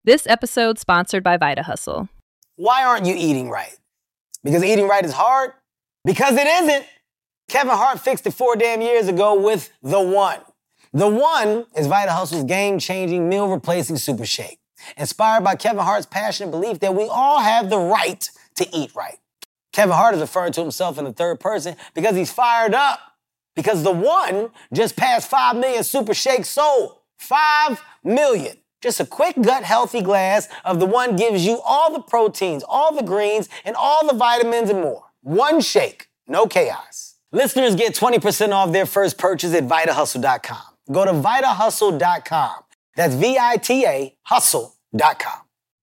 This episode sponsored by Vita Hustle. Why aren't you eating right? Because eating right is hard? Because it isn't. Kevin Hart fixed it 4 damn years ago with The One. The One is Vita Hustle's game-changing, meal-replacing super shake. Inspired by Kevin Hart's passionate belief that we all have the right to eat right. Kevin Hart is referring to himself in the third person because he's fired up. Because The One just passed 5 million super shakes sold. 5 million. Just a quick gut-healthy glass of The One gives you all the proteins, all the greens, and all the vitamins and more. One shake, no chaos. Listeners get 20% off their first purchase at VitaHustle.com. Go to VitaHustle.com. That's VITA Hustle.com.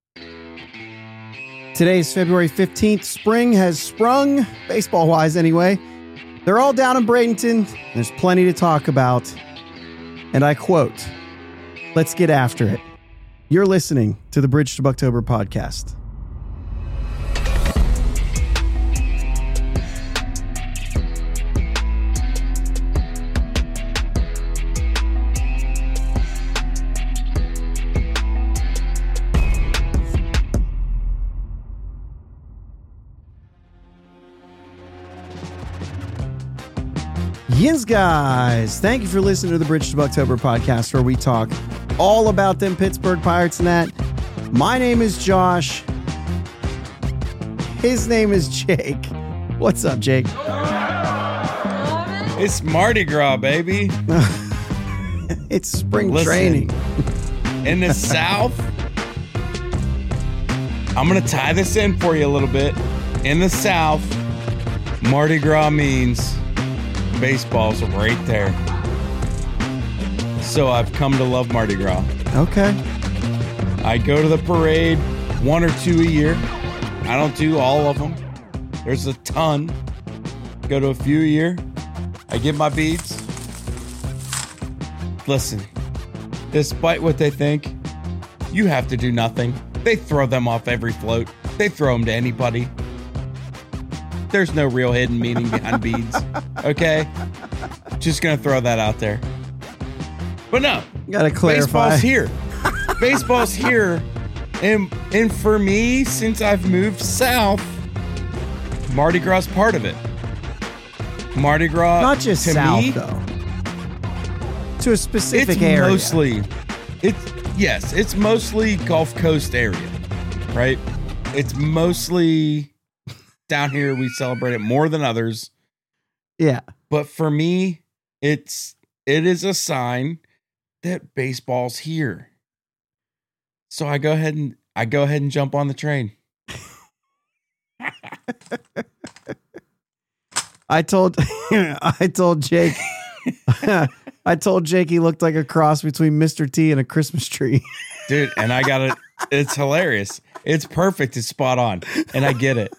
Today's February 15th. Spring has sprung, baseball-wise anyway. They're all down in Bradenton. There's plenty to talk about. And I quote, "Let's get after it." You're listening to the Bridge to Bucktober podcast. Yins guys, thank you for listening to the Bridge to Bucktober podcast, where we talk all about them Pittsburgh Pirates and that. My name is Josh. His name is Jake. What's up, Jake? It's Mardi Gras, baby. It's spring training. In the South, I'm going to tie this in for you a little bit. In the South, Mardi Gras means baseball's right there. So I've come to love Mardi Gras. Okay. I go to the parade 1 or 2 a year. I don't do all of them. There's a ton. Go to a few a year. I get my beads. Listen, despite what they think, you have to do nothing. They throw them off every float. They throw them to anybody. There's no real hidden meaning behind beads. Okay? Just gonna throw that out there. But no. Gotta clarify. Baseball's here. Baseball's here. And for me, since I've moved south, Mardi Gras is part of it. Mardi Gras, not just to south, me, though. To a specific area. It's mostly Gulf Coast area, right? It's mostly down here. We celebrate it more than others. Yeah. But for me, it is a sign that baseball's here. So I go ahead and jump on the train. I told Jake I told Jake he looked like a cross between Mr. T and a Christmas tree. Dude, and I got it. It's hilarious. It's perfect. It's spot on. And I get it.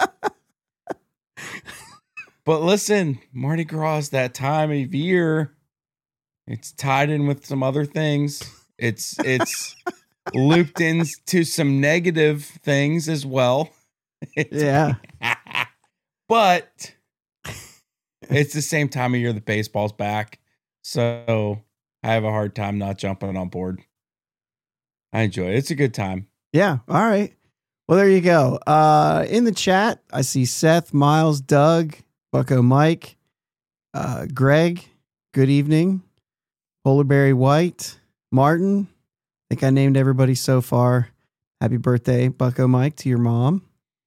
But listen, Mardi Gras is that time of year. It's tied in with some other things. It's looped into some negative things as well. Yeah. But it's the same time of year that baseball's back. So I have a hard time not jumping on board. I enjoy it. It's a good time. Yeah. All right. Well, there you go. In the chat, I see Seth, Miles, Doug, Bucko Mike, Greg, good evening. Polarberry White, Martin. I think I named everybody so far. Happy birthday, Bucko Mike, to your mom.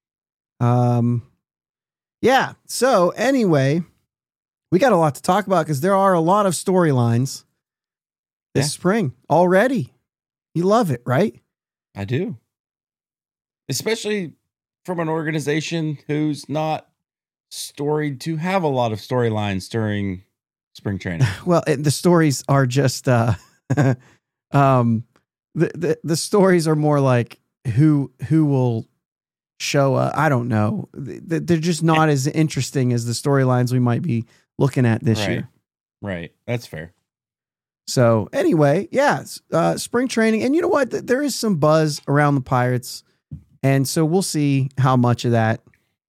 Yeah. So anyway, we got a lot to talk about because there are a lot of storylines this spring already. You love it, right? I do. Especially from an organization who's not storied to have a lot of storylines during spring training. Well, the stories are just the stories are more like who will show I don't know. They're just not as interesting as the storylines we might be looking at this year. Right. That's fair. So anyway, yeah, spring training. And you know what? There is some buzz around the Pirates. And so we'll see how much of that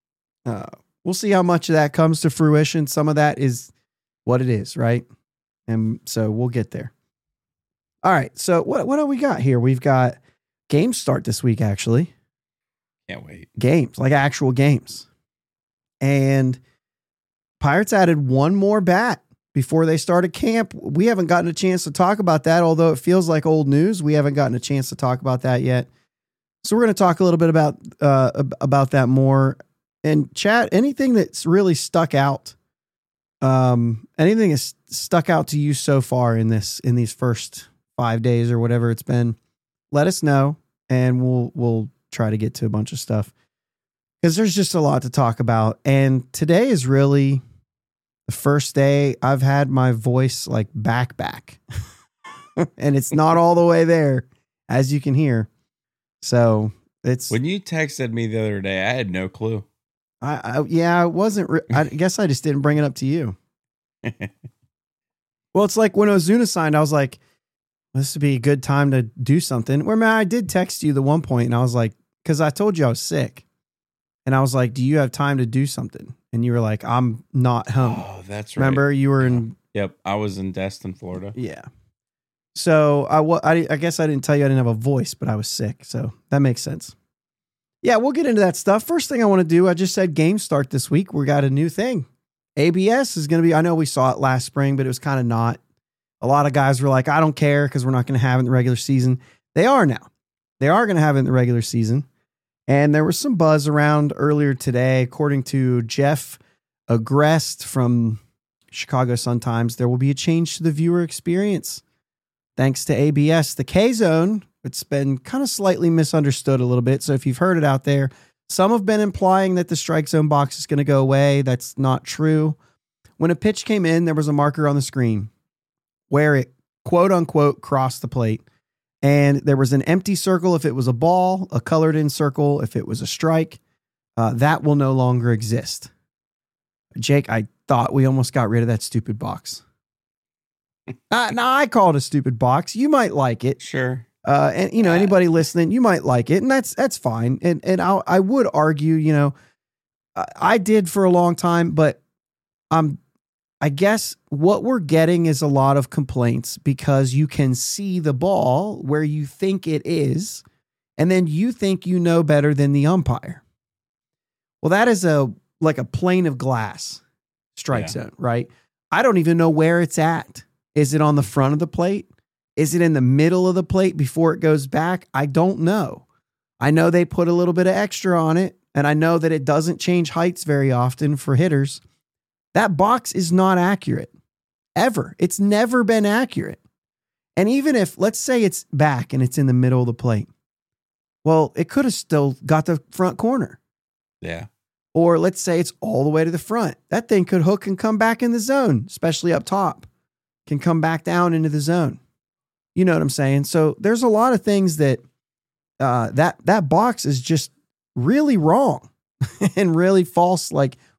comes to fruition. Some of that is what it is, right? And so we'll get there. All right. So what do we got here? We've got games start this week, actually. Can't wait. Games, like actual games. And Pirates added one more bat before they started camp. We haven't gotten a chance to talk about that, although it feels like old news. We haven't gotten a chance to talk about that yet. So we're going to talk a little bit about that more. And chat, anything that's really stuck out, anything that's stuck out to you so far in these first 5 days or whatever it's been, let us know, and we'll try to get to a bunch of stuff because there's just a lot to talk about. And today is really the first day I've had my voice like back, and it's not all the way there, as you can hear. So it's when you texted me the other day, I had no clue. I wasn't. I guess I just didn't bring it up to you. Well, it's like when Ozuna signed, I was like, this would be a good time to do something. Where man, I did text you the one point, and I was like, because I told you I was sick, and I was like, do you have time to do something? And you were like, I'm not home. Oh, that's right. Remember, you were in. Yep, I was in Destin, Florida. Yeah. So I guess I didn't tell you I didn't have a voice, but I was sick, so that makes sense. Yeah, we'll get into that stuff. First thing I want to do, I just said games start this week. We got a new thing. ABS is going to be, I know we saw it last spring, but it was kind of not. A lot of guys were like, I don't care because we're not going to have it in the regular season. They are now. They are going to have it in the regular season. And there was some buzz around earlier today, according to Jeff Agrest from Chicago Sun-Times, there will be a change to the viewer experience. Thanks to ABS, the K-Zone, it's been kind of slightly misunderstood a little bit. So if you've heard it out there, some have been implying that the strike zone box is going to go away. That's not true. When a pitch came in, there was a marker on the screen where it, quote unquote, crossed the plate. And there was an empty circle if it was a ball, a colored in circle if it was a strike. That will no longer exist. Jake, I thought we almost got rid of that stupid box. Now I call it a stupid box. You might like it. Sure. And you know, anybody listening, you might like it, and that's fine. And I would argue, you know, I did for a long time, but I guess what we're getting is a lot of complaints because you can see the ball where you think it is, and then you think you know better than the umpire. Well, that is like a plane of glass strike zone, right? I don't even know where it's at. Is it on the front of the plate? Is it in the middle of the plate before it goes back? I don't know. I know they put a little bit of extra on it, and I know that it doesn't change heights very often for hitters. That box is not accurate, ever. It's never been accurate. And even if, let's say it's back and it's in the middle of the plate, well, it could have still got the front corner. Yeah. Or let's say it's all the way to the front. That thing could hook and come back in the zone, especially up top. Can come back down into the zone. You know what I'm saying? So there's a lot of things that that box is just really wrong and really false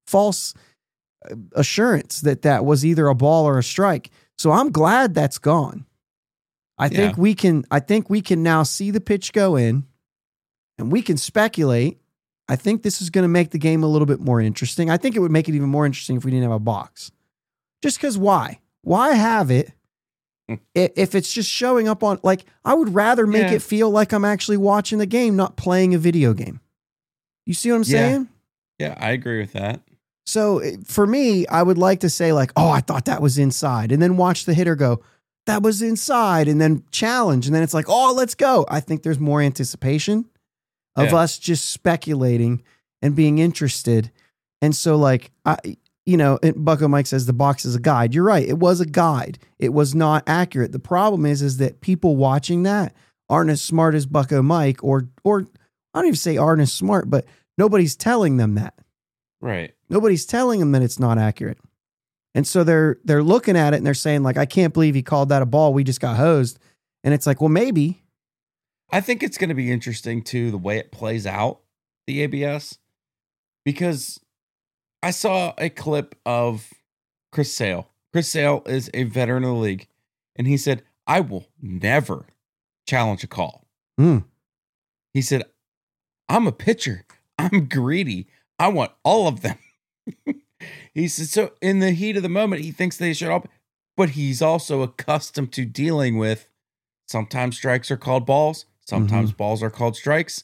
assurance that was either a ball or a strike. So I'm glad that's gone. I think we can now see the pitch go in, and we can speculate. I think this is going to make the game a little bit more interesting. I think it would make it even more interesting if we didn't have a box. Just because why? Why have it if it's just showing up on, like, I would rather make it feel like I'm actually watching the game, not playing a video game. You see what I'm saying? Yeah, I agree with that. So for me, I would like to say like, oh, I thought that was inside, and then watch the hitter go, that was inside, and then challenge. And then it's like, oh, let's go. I think there's more anticipation of us just speculating and being interested. And so like, Bucko Mike says the box is a guide. You're right. It was a guide. It was not accurate. The problem is that people watching that aren't as smart as Bucko Mike, or I don't even say aren't as smart, but nobody's telling them that. Right. Nobody's telling them that it's not accurate. And so they're looking at it and they're saying like, I can't believe he called that a ball. We just got hosed. And it's like, well, maybe. I think it's going to be interesting too, the way it plays out, the ABS, because I saw a clip of Chris Sale. Chris Sale is a veteran of the league, and he said, I will never challenge a call. He said, I'm a pitcher. I'm greedy. I want all of them. He said, so in the heat of the moment, he thinks they should all, but he's also accustomed to dealing with sometimes strikes are called balls, Sometimes balls are called strikes.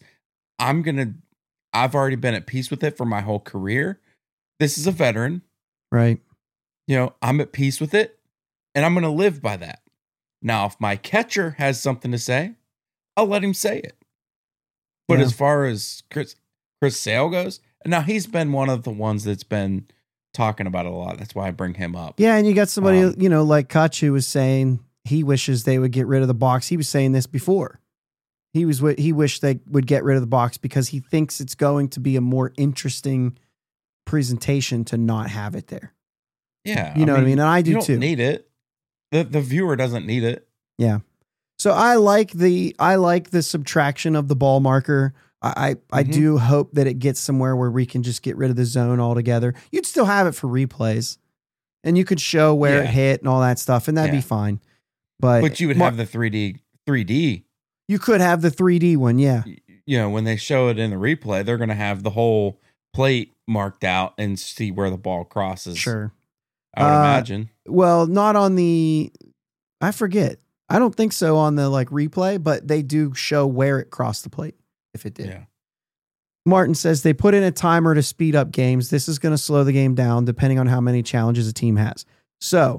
I've already been at peace with it for my whole career. This is a veteran. Right. I'm at peace with it, and I'm going to live by that. Now, if my catcher has something to say, I'll let him say it. But as far as Chris Sale goes, now he's been one of the ones that's been talking about it a lot. That's why I bring him up. Yeah, and you got somebody, like Kachu was saying he wishes they would get rid of the box. He was saying this before. He wished they would get rid of the box because he thinks it's going to be a more interesting presentation to not have it there. Yeah. You know what I mean? And I do you don't too. Need it. The viewer doesn't need it. Yeah. So I like the subtraction of the ball marker. I do hope that it gets somewhere where we can just get rid of the zone altogether. You'd still have it for replays, and you could show where it hit and all that stuff, and that'd be fine. But you would have the 3D. You could have the 3D one, yeah. When they show it in the replay, they're going to have the whole plate marked out and see where the ball crosses. Sure. I would imagine. Well, not on I forget. I don't think so on the replay, but they do show where it crossed the plate if it did. Yeah. Martin says they put in a timer to speed up games. This is going to slow the game down depending on how many challenges a team has. So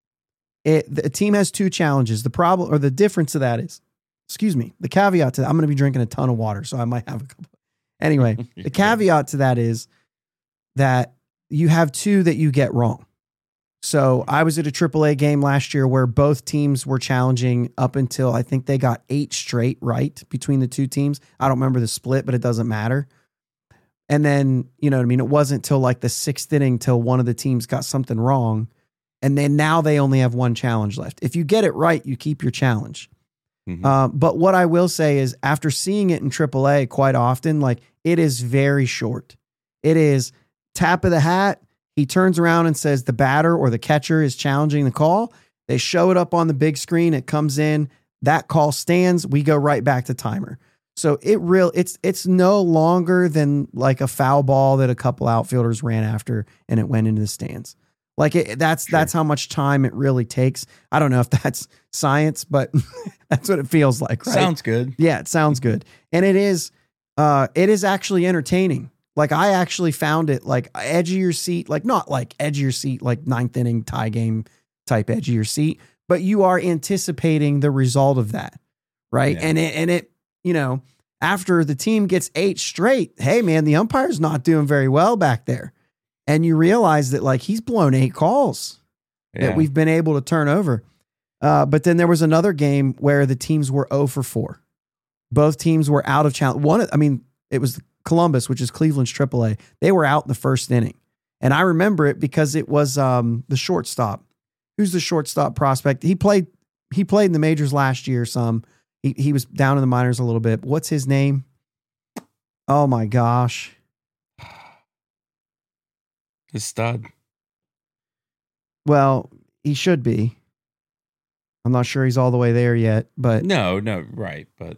the team has 2 challenges. The problem or the difference of that is, the caveat to that, I'm going to be drinking a ton of water, so I might have a couple. Anyway, the caveat to that is that you have 2 that you get wrong. So I was at a AAA game last year where both teams were challenging up until I think they got 8 straight right between the 2 teams. I don't remember the split, but it doesn't matter. And then, you know what I mean? It wasn't till the 6th inning till one of the teams got something wrong. And then now they only have 1 challenge left. If you get it right, you keep your challenge. But what I will say is after seeing it in AAA quite often, it is very short. It is tap of the hat. He turns around and says the batter or the catcher is challenging the call. They show it up on the big screen. It comes in. That call stands. We go right back to timer. So it's no longer than a foul ball that a couple outfielders ran after and it went into the stands. That's how much time it really takes. I don't know if that's science, but that's what it feels like. Right? Sounds good. Yeah, it sounds good. And it is actually entertaining. I actually found it edge of your seat, not edge of your seat, 9th inning tie game type edge of your seat, but you are anticipating the result of that. Right. Yeah. And it, after the team gets 8 straight, hey man, the umpire's not doing very well back there. And you realize that he's blown 8 calls that we've been able to turn over. But then there was another game where the teams were 0 for 4. Both teams were out of challenge. It was Columbus, which is Cleveland's AAA. They were out in the 1st inning. And I remember it because it was the shortstop. Who's the shortstop prospect? He played in the majors last year some. He was down in the minors a little bit. What's his name? Oh my gosh. His stud. Well, he should be. I'm not sure he's all the way there yet, but no, right, but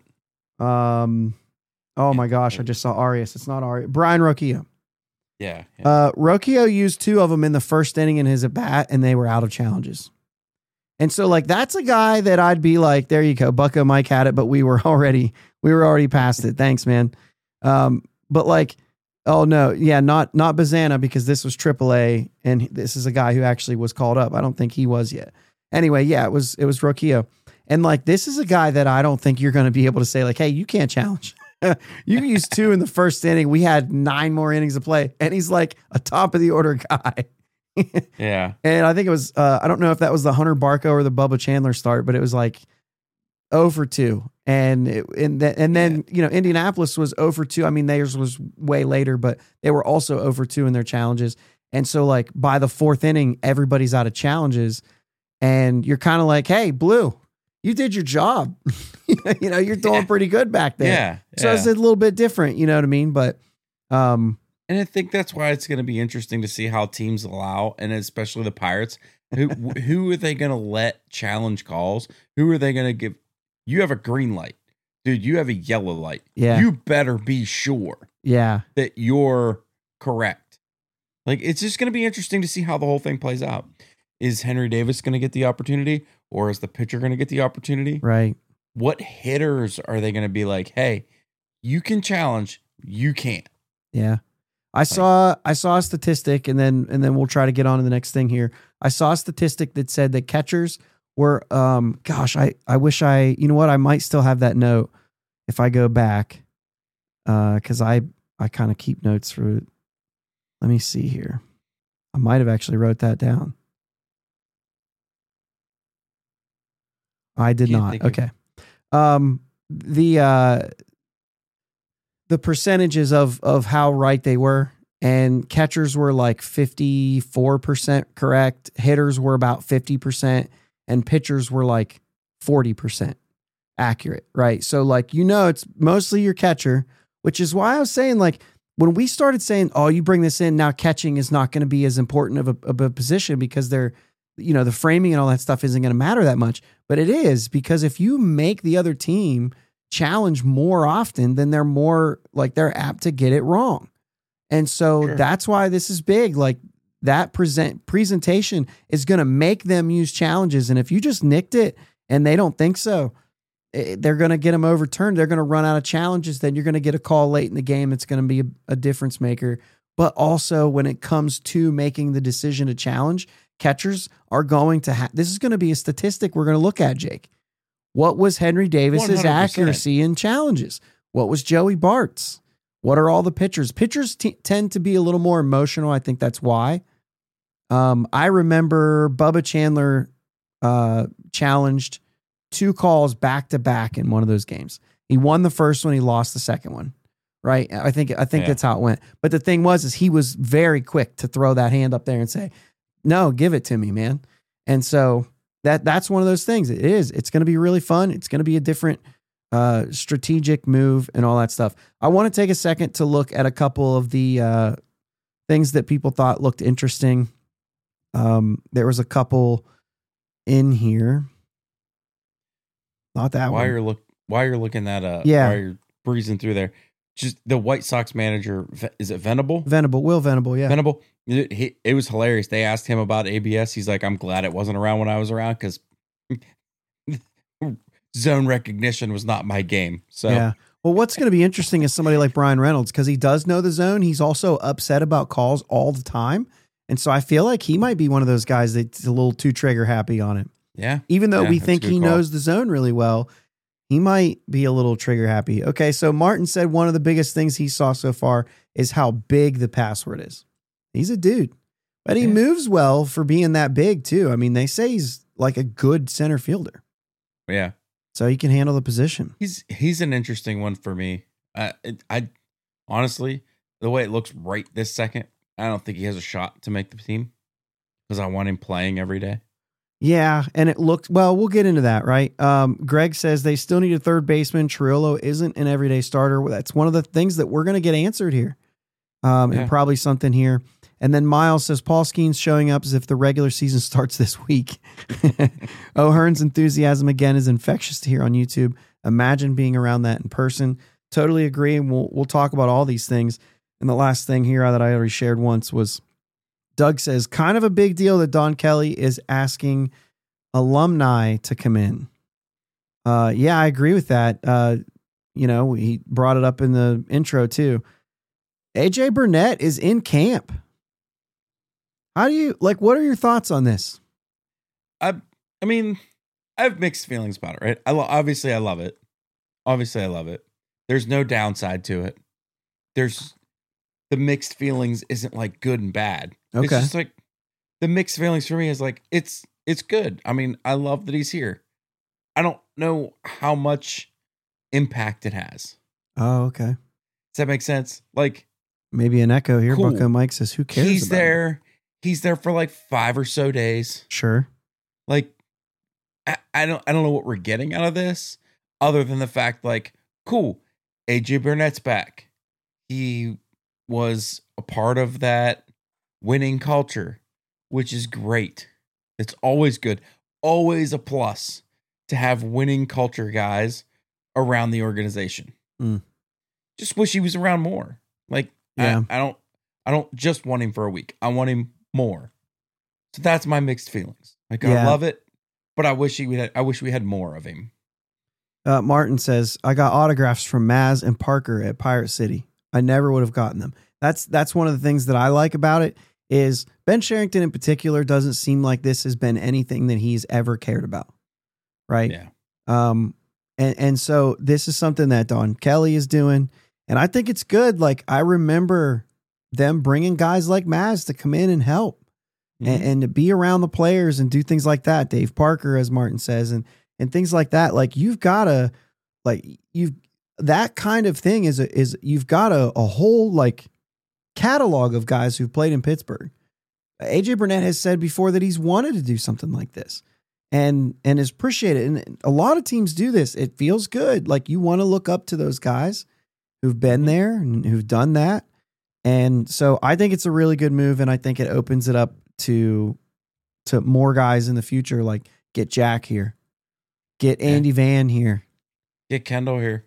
oh my gosh, I just saw Arias. It's not Arias. Brian Rocchio. Yeah. Rocchio used 2 of them in the 1st inning in his at bat, and they were out of challenges. And so that's a guy that I'd be there you go. Bucko Mike had it, but we were already past it. Thanks, man. But oh no, yeah, not Bazana because this was AAA, and this is a guy who actually was called up. I don't think he was yet. Anyway, yeah, it was Rocchio. And this is a guy that I don't think you're going to be able to say hey, you can't challenge. You used 2 in the 1st inning. We had 9 more innings to play, and he's a top of the order guy. Yeah. And I think it was I don't know if that was the Hunter Barco or the Bubba Chandler start, but it was 0 for 2. And then Indianapolis was 0 for 2. Theirs was way later, but they were also 0 for 2 in their challenges. And so by the 4th inning, everybody's out of challenges. And you're kind of hey, Blue, you did your job. You're doing pretty good back there. Yeah. So it's a little bit different, you know what I mean? But, and I think that's why it's going to be interesting to see how teams allow, and especially the Pirates, who are they going to let challenge calls? Who are they going to give? You have a green light, dude. You have a yellow light. Yeah. You better be sure. Yeah. That you're correct. It's just going to be interesting to see how the whole thing plays out. Is Henry Davis going to get the opportunity, or is the pitcher going to get the opportunity? Right. what hitters are they going to be like, hey, you can challenge, you can't. Yeah. I saw a statistic, and then we'll try to get on to the next thing here. I saw a statistic that said that catchers were, I wish I might still have that note if I go back, because I kind of keep notes for, let me see here. I might have actually wrote that down. I did not. Okay. The percentages of how right they were, and catchers were like 54% correct. Hitters were about 50%, and pitchers were like 40% accurate. Right. So like, it's mostly your catcher, which is why I was saying, like, when we started saying, oh, you bring this in now, catching is not going to be as important of a position because they're, the framing and all that stuff isn't going to matter that much, but it is, because if you make the other team challenge more often, then they're more like they're apt to get it wrong. And so that's why this is big. Like that presentation is going to make them use challenges. And if you just nicked it and they don't think so, they're going to get them overturned. They're going to run out of challenges. Then you're going to get a call late in the game. It's going to be a difference maker. But also when it comes to making the decision to challenge, catchers are going to this is going to be a statistic we're going to look at, Jake. What was Henry Davis's 100%. accuracy in challenges? What was Joey Bart's? What are all the pitchers? Pitchers tend to be a little more emotional. I think that's why. I remember Bubba Chandler challenged 2 calls back to back in one of those games. He won the first one. He lost the second one. Right. I think that's how it went. But the thing is he was very quick to throw that hand up there and say, no, give it to me, man. And so that's one of those things. It is. It's going to be really fun. It's going to be a different strategic move and all that stuff. I want to take a second to look at a couple of the things that people thought looked interesting. There was a couple in here. Not that one. While you're looking that up, yeah. While you're breezing through there, just the White Sox manager, is it Venable? Will Venable, yeah. Venable. It was hilarious. They asked him about ABS. He's like, I'm glad it wasn't around when I was around because zone recognition was not my game. So yeah. Well, what's going to be interesting is somebody like Brian Reynolds, because he does know the zone. He's also upset about calls all the time. And so I feel like he might be one of those guys that's a little too trigger happy on it. Yeah. Even though we think he knows the zone really well, he might be a little trigger happy. Okay, so Martin said one of the biggest things he saw so far is how big the password is. He's a dude, but he moves well for being that big too. I mean, they say he's like a good center fielder. Yeah. So he can handle the position. He's an interesting one for me. I honestly, the way it looks right this second, I don't think he has a shot to make the team because I want him playing every day. Yeah, and it looked, well, we'll get into that, right? Greg says they still need a third baseman. Triolo isn't an everyday starter. That's one of the things that we're going to get answered here. And probably something here. And then Miles says Paul Skeens showing up as if the regular season starts this week. O'Hearn's enthusiasm again is infectious to hear on YouTube. Imagine being around that in person. Totally agree. And we'll talk about all these things. And the last thing here that I already shared once was Doug says, kind of a big deal that Don Kelly is asking alumni to come in. Yeah, I agree with that. He brought it up in the intro too. AJ Burnett is in camp. How do you what are your thoughts on this? I mean, I have mixed feelings about it, right? Obviously I love it. There's no downside to it. There's the mixed feelings isn't like good and bad. Okay. It's just like the mixed feelings for me is like, it's good. I mean, I love that he's here. I don't know how much impact it has. Oh, okay. Does that make sense? Like maybe an echo here. Cool. Bucko Mike says, who cares? He's there. He's there for like 5 or so days. Sure. Like, I don't know what we're getting out of this other than the fact like, cool, AJ Burnett's back. He was a part of that winning culture, which is great. It's always good. Always a plus to have winning culture guys around the organization. Just wish he was around more. Like, yeah. I don't just want him for a week. I want him more. So that's my mixed feelings. Like, I love it, but I wish we had more of him. Martin says, I got autographs from Maz and Parker at Pirate City. I never would have gotten them. That's one of the things that I like about it is Ben Sherrington in particular doesn't seem like this has been anything that he's ever cared about. Right. Yeah. And so this is something that Don Kelly is doing. And I think it's good. Like I remember them bringing guys like Maz to come in and help and to be around the players and do things like that. Dave Parker, as Martin says, and things like that. Like you've got to that kind of thing is you've got a whole like catalog of guys who've played in Pittsburgh. AJ Burnett has said before that he's wanted to do something like this and is appreciated. And a lot of teams do this. It feels good. Like you want to look up to those guys who've been there and who've done that. And so I think it's a really good move. And I think it opens it up to more guys in the future. Like get Jack here, get Andy Van here, get Kendall here,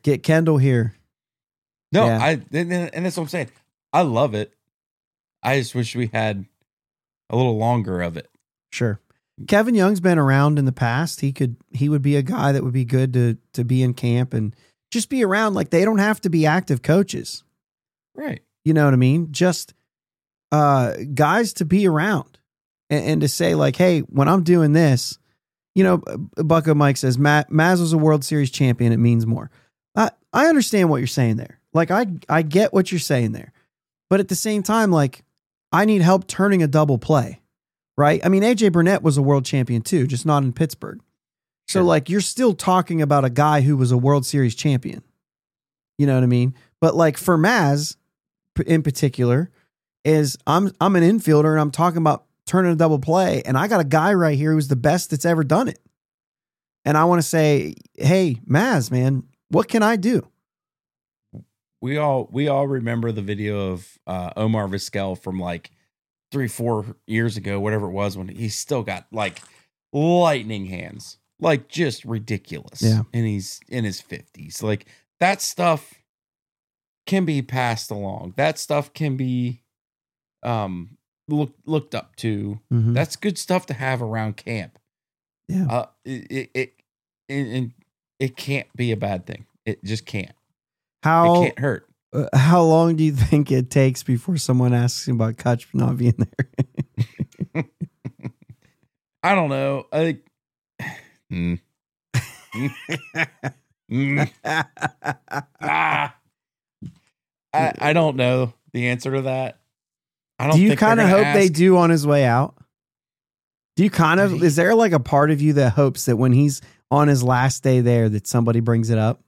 No, and that's what I'm saying. I love it. I just wish we had a little longer of it. Sure. Kevin Young's been around in the past. He would be a guy that would be good to be in camp and just be around. Like they don't have to be active coaches. Right. You know what I mean? Just guys to be around and to say like, hey, when I'm doing this, Bucko Mike says, Maz was a World Series champion. It means more. I understand what you're saying there. Like I get what you're saying there. But at the same time, like I need help turning a double play, right? I mean, AJ Burnett was a world champion too, just not in Pittsburgh. So like you're still talking about a guy who was a World Series champion. You know what I mean? But like for Maz in particular is I'm an infielder and I'm talking about turning a double play. And I got a guy right here who's the best that's ever done it. And I want to say, hey, Maz, man, what can I do? We all remember the video of Omar Vizquel from like 3-4 years ago, whatever it was, when he's still got like lightning hands, like just ridiculous. Yeah. And he's in his 50s. Like that stuff can be passed along. That stuff can be looked up to. Mm-hmm. That's good stuff to have around camp. Yeah. It can't be a bad thing. It just can't. It can't hurt. How long do you think it takes before someone asks him about Kutch not being there? I don't know. I don't know the answer to that. I don't. Do you think kind of they're hope gonna they ask. do on his way out? Do you kind of? Is there like a part of you that hopes that when he's on his last day there, that somebody brings it up?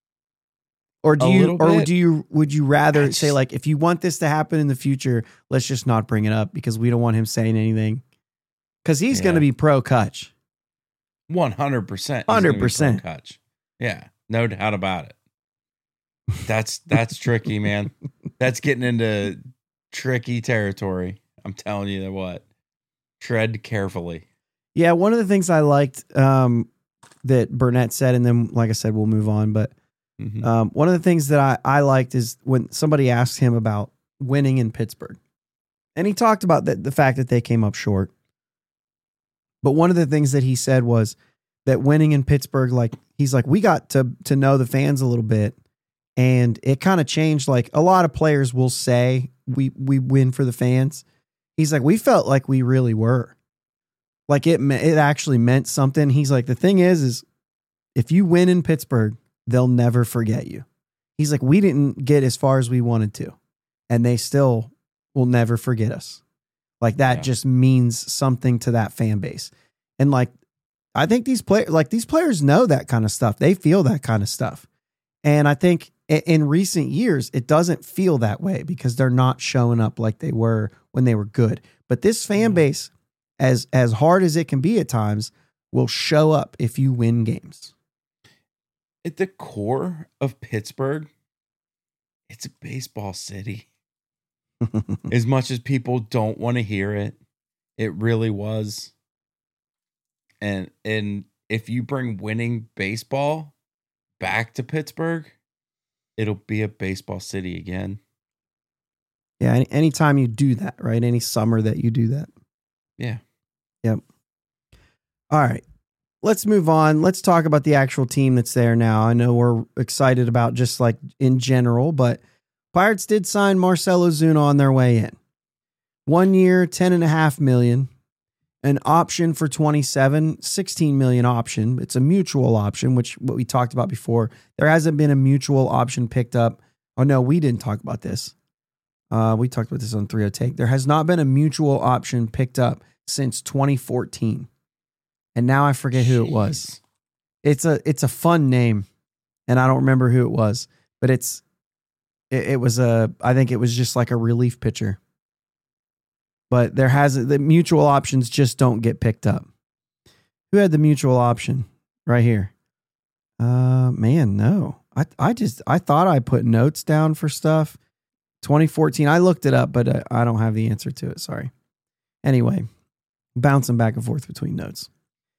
Or do you, would you rather say like, if you want this to happen in the future, let's just not bring it up because we don't want him saying anything? Because he's going to be pro Kutch. 100%. 100%. Kutch. Yeah, no doubt about it. That's tricky, man. That's getting into tricky territory. I'm telling you what. Tread carefully. Yeah, one of the things I liked that Burnett said, and then, like I said, we'll move on, but one of the things that I liked is when somebody asked him about winning in Pittsburgh. And he talked about the fact that they came up short. But one of the things that he said was that winning in Pittsburgh, like he's like, we got to know the fans a little bit. And it kind of changed. Like a lot of players will say we win for the fans. He's like, we felt like we really were. Like it actually meant something. He's like, the thing is if you win in Pittsburgh, they'll never forget you. He's like, we didn't get as far as we wanted to, and they still will never forget us. Like that just means something to that fan base. And like, I think these players know that kind of stuff. They feel that kind of stuff. And I think in recent years, it doesn't feel that way because they're not showing up like they were when they were good. But this fan base, as hard as it can be at times, will show up if you win games. At the core of Pittsburgh, it's a baseball city. As much as people don't want to hear it, it really was. And if you bring winning baseball back to Pittsburgh, it'll be a baseball city again. Yeah, anytime you do that, right? Any summer that you do that. Yeah. Yep. All right. let's move on. Let's talk about the actual team that's there now. I know we're excited about just like in general, but Pirates did sign Marcell Ozuna on their way in. 1 year, $10.5 million. An option for 27, $16 million option. It's a mutual option, which what we talked about before. There hasn't been a mutual option picked up. Oh no, we didn't talk about this. We talked about this on 3-0 Take. There has not been a mutual option picked up since 2014. And now I forget who it was. It's a fun name, and I don't remember who it was, but it was I think it was just like a relief pitcher. But the mutual options just don't get picked up. Who had the mutual option right here? Man, no. I thought I put notes down for stuff. 2014. I looked it up, but I don't have the answer to it. Sorry. Anyway, bouncing back and forth between notes.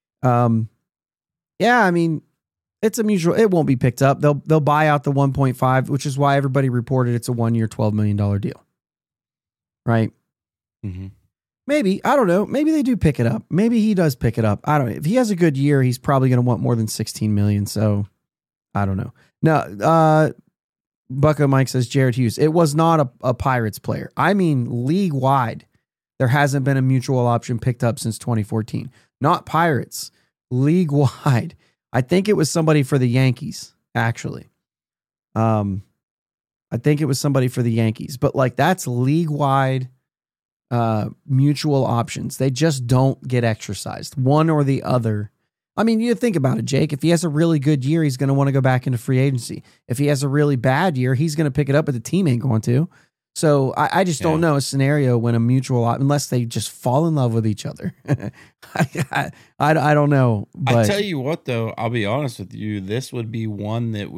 Yeah, I mean, it's a mutual. It won't be picked up. They'll buy out the 1.5, which is why everybody reported it's a 1 year, $12 million deal. Right. Mm-hmm. Maybe, I don't know. Maybe they do pick it up. Maybe he does pick it up. I don't know. If he has a good year, he's probably going to want more than 16 million. So I don't know. No, Bucko Mike says Jared Hughes. It was not a Pirates player. I mean, league wide, there hasn't been a mutual option picked up since 2014. Not Pirates, league wide. I think it was somebody for the Yankees, actually. I think it was somebody for the Yankees, but like that's league wide. Mutual options. They just don't get exercised, one or the other. I mean, you think about it, Jake. If he has a really good year, he's going to want to go back into free agency. If he has a really bad year, he's going to pick it up, but the team ain't going to. So I just don't know a scenario when a mutual, unless they just fall in love with each other. I don't know. But I tell you what, though, I'll be honest with you. This would be one that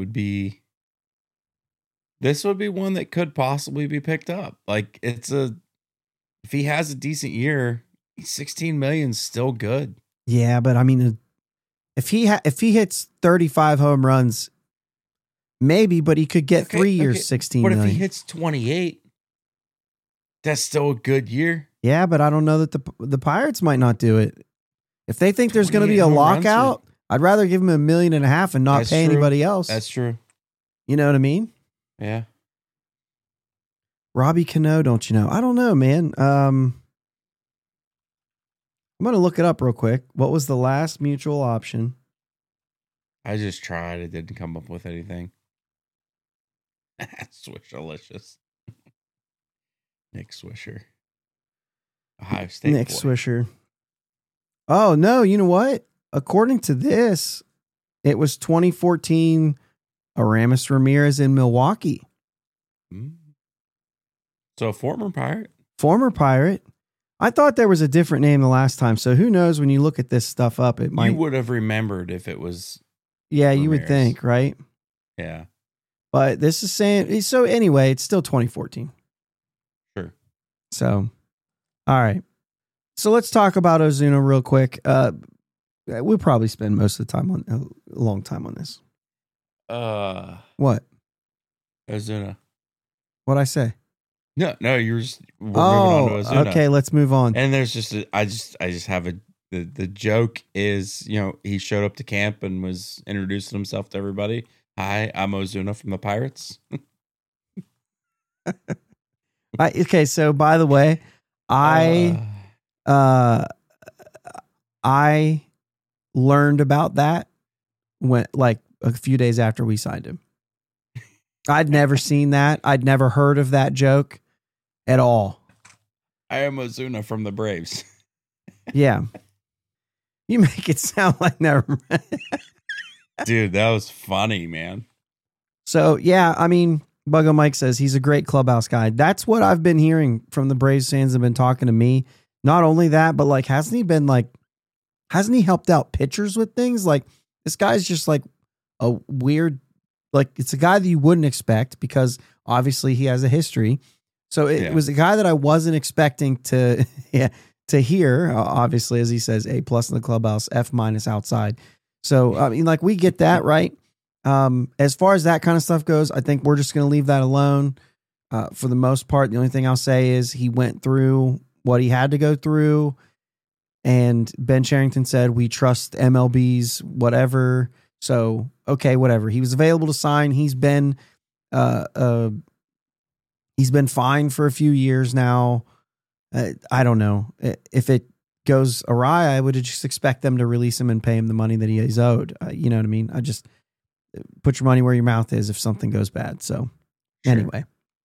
could possibly be picked up. Like if he has a decent year, 16 million is still good. Yeah, but I mean, if he hits 35 home runs, maybe, but he could get 3 years, 16 million. But if he hits 28, that's still a good year. Yeah, but I don't know that the Pirates might not do it. If they think there's going to be a lockout, I'd rather give him $1.5 million and not pay anybody else. That's true. You know what I mean? Yeah. Robbie Cano, don't you know? I don't know, man. I'm going to look it up real quick. What was the last mutual option? I just tried. It didn't come up with anything. Swisherlicious. Nick Swisher. Ohio State Nick boy. Swisher. Oh, no. You know what? According to this, it was 2014 Aramis Ramirez in Milwaukee. So a former Pirate? Former Pirate. I thought there was a different name the last time. So who knows when you look at this stuff up, it might. You would have remembered if it was. Yeah, Ramirez. you would think, right? Yeah. But this is saying, so anyway, it's still 2014. Sure. So, all right. So let's talk about Ozuna real quick. We'll probably spend most of the time a long time on this. What? Ozuna. What'd I say? No, we're moving on to Ozuna. Okay, let's move on. And there's just I just have the joke is, he showed up to camp and was introducing himself to everybody. Hi, I'm Ozuna from the Pirates. Okay, so by the way, I learned about that when like a few days after we signed him. I'd never seen that. I'd never heard of that joke at all. I am Ozuna from the Braves. Yeah. You make it sound like never. Dude, that was funny, man. So, yeah, I mean, Buggo Mike says he's a great clubhouse guy. That's what I've been hearing from the Braves fans that have been talking to me. Not only that, but like, hasn't he helped out pitchers with things? Like, this guy's just like a weird, like, it's a guy that you wouldn't expect because obviously he has a history. So it was a guy that I wasn't expecting to hear, obviously, as he says, A+ in the clubhouse, F- outside. So, I mean, like, we get that, right? As far as that kind of stuff goes, I think we're just going to leave that alone for the most part. The only thing I'll say is he went through what he had to go through. And Ben Cherington said, we trust MLB's whatever. So, okay, whatever. He was available to sign. He's been fine for a few years now. I don't know. If it goes awry, I would just expect them to release him and pay him the money that he's owed. You know what I mean? I just put your money where your mouth is if something goes bad. So anyway,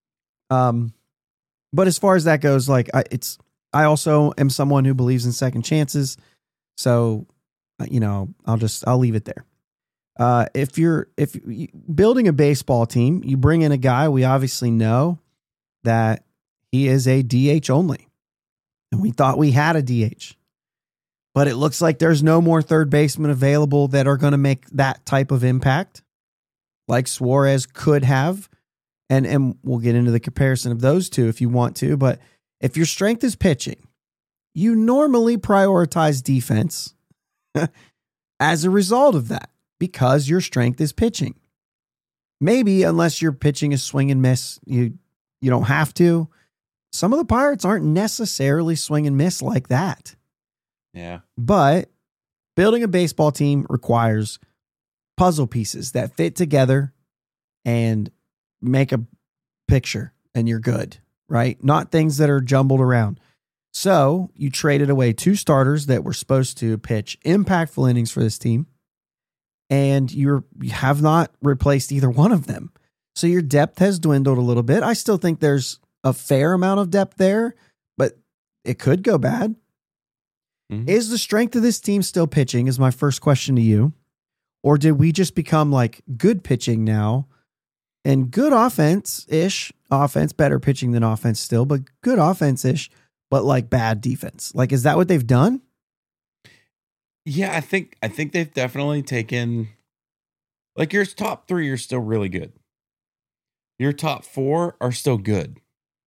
but as far as that goes, like I also am someone who believes in second chances. So, I'll leave it there. If you're building a baseball team, you bring in a guy, we obviously know that he is a DH only. And we thought we had a DH, but it looks like there's no more third basemen available that are going to make that type of impact like Suarez could have. And we'll get into the comparison of those two if you want to, but if your strength is pitching, you normally prioritize defense as a result of that because your strength is pitching. Maybe unless you're pitching a swing and miss, you don't have to. Some of the Pirates aren't necessarily swing and miss like that. Yeah. But building a baseball team requires puzzle pieces that fit together and make a picture and you're good, right? Not things that are jumbled around. So you traded away 2 starters that were supposed to pitch impactful innings for this team, and you have not replaced either one of them. So your depth has dwindled a little bit. I still think there's a fair amount of depth there, but it could go bad. Mm-hmm. Is the strength of this team still pitching is my first question to you. Or did we just become like good pitching now and good offense-ish, better pitching than offense still, but good offense-ish, but like bad defense? Like, is that what they've done? Yeah, I think they've definitely taken, like, your top 3 are still really good. Your top 4 are still good.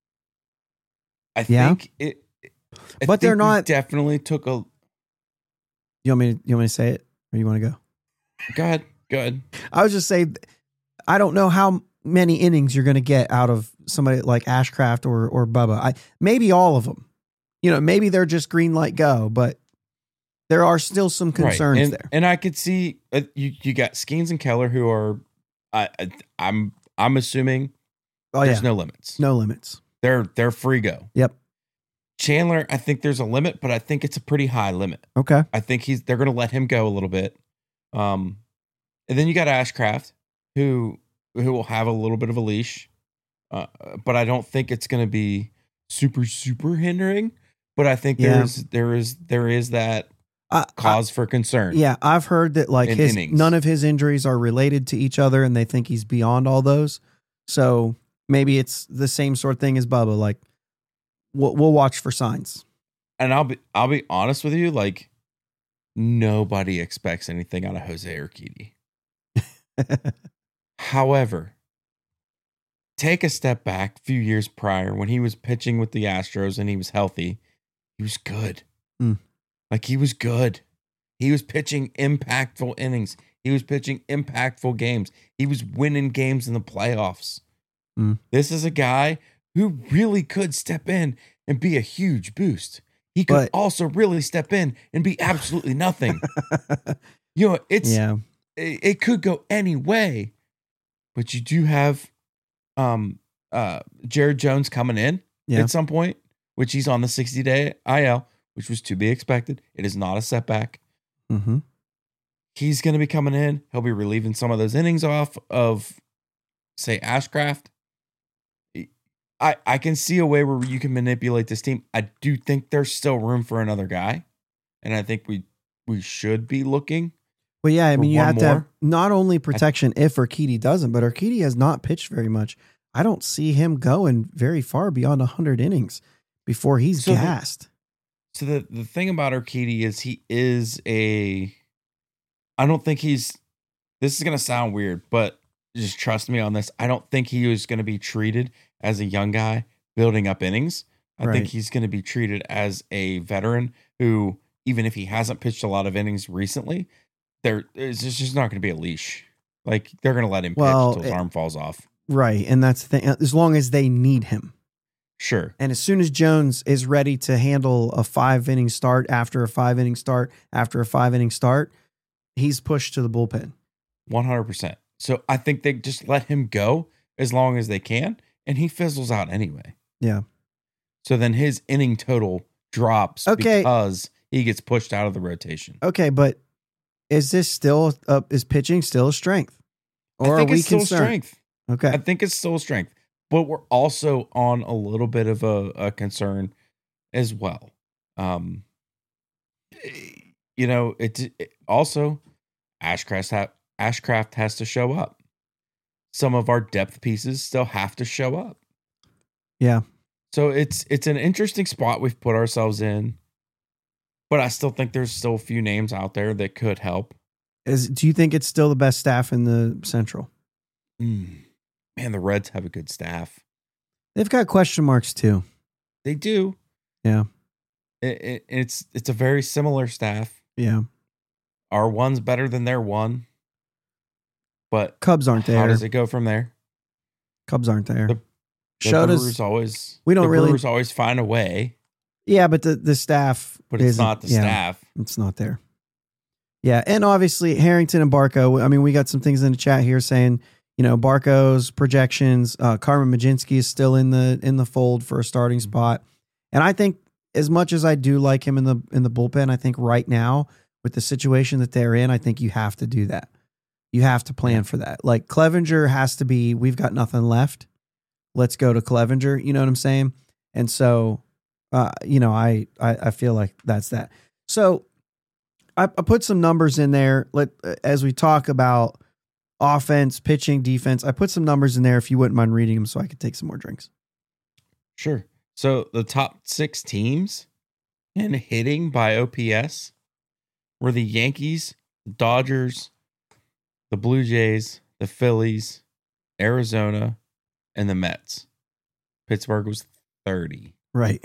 I think they're not. Definitely took a. You want me to say it, or you want to go? Go ahead. I would just say, I don't know how many innings you're going to get out of somebody like Ashcraft or Bubba. Maybe all of them. Maybe they're just green light go, but there are still some concerns there. And I could see you got Skeens and Keller who are. I'm assuming there's no limits. No limits. They're free go. Yep. Chandler, I think there's a limit, but I think it's a pretty high limit. Okay. I think they're going to let him go a little bit. And then you got Ashcraft, who will have a little bit of a leash, but I don't think it's going to be super hindering. But I think there is that cause for concern. Yeah, I've heard that like none of his injuries are related to each other, and they think he's beyond all those. So maybe it's the same sort of thing as Bubba. Like we'll watch for signs. And I'll be honest with you, like nobody expects anything out of Jose Urquidy. However, take a step back a few years prior when he was pitching with the Astros and he was healthy. He was good. Like he was good. He was pitching impactful innings. He was pitching impactful games. He was winning games in the playoffs. This is a guy who really could step in and be a huge boost. He could also really step in and be absolutely nothing. It could go any way. But you do have Jared Jones coming in at some point, which he's on the 60-day IL, which was to be expected. It is not a setback. Mm-hmm. He's going to be coming in. He'll be relieving some of those innings off of, say, Ashcraft. I can see a way where you can manipulate this team. I do think there's still room for another guy, and I think we should be looking. Well, yeah, I mean, you have to have not only protection if Urquidy doesn't, but Urquidy has not pitched very much. I don't see him going very far beyond 100 innings before he's gassed. So the thing about Urquidy is I don't think this is going to sound weird, but just trust me on this. I don't think he is going to be treated as a young guy building up innings. I think he's going to be treated as a veteran who, even if he hasn't pitched a lot of innings recently, it's just not going to be a leash. Like they're going to let him pitch until his arm falls off. Right. And that's the thing. As long as they need him. Sure. And as soon as Jones is ready to handle a 5-inning start after a 5-inning start after a 5-inning start, he's pushed to the bullpen. 100%. So I think they just let him go as long as they can, and he fizzles out anyway. Yeah. So then his inning total drops because he gets pushed out of the rotation. Okay, but is this still is pitching still a strength? Or I think are we it's still concerned? strength. Okay. I think it's still strength, but we're also on a little bit of a concern as well. It also Ashcraft has to show up. Some of our depth pieces still have to show up. Yeah. So it's an interesting spot we've put ourselves in, but I still think there's still a few names out there that could help. Do you think it's still the best staff in the Central? Man, the Reds have a good staff. They've got question marks too. They do. Yeah. It's a very similar staff. Yeah. Our one's better than their one. But Cubs aren't there. How does it go from there? Cubs aren't there. The Brewers always Brewers always find a way. Yeah, but the staff, but it's not the staff. It's not there. Yeah, and obviously Harrington and Barco. I mean, we got some things in the chat here saying, Barco's projections. Carmen Majinski is still in the fold for a starting spot, and I think as much as I do like him in the bullpen, I think right now with the situation that they're in, I think you have to do that. You have to plan for that. Like Clevenger has to be. We've got nothing left. Let's go to Clevenger. You know what I'm saying? And so, I feel like that's that. So I put some numbers in there. As we talk about offense, pitching, defense, I put some numbers in there if you wouldn't mind reading them so I could take some more drinks. Sure. So the top 6 teams in hitting by OPS were the Yankees, the Dodgers, the Blue Jays, the Phillies, Arizona, and the Mets. Pittsburgh was 30. Right.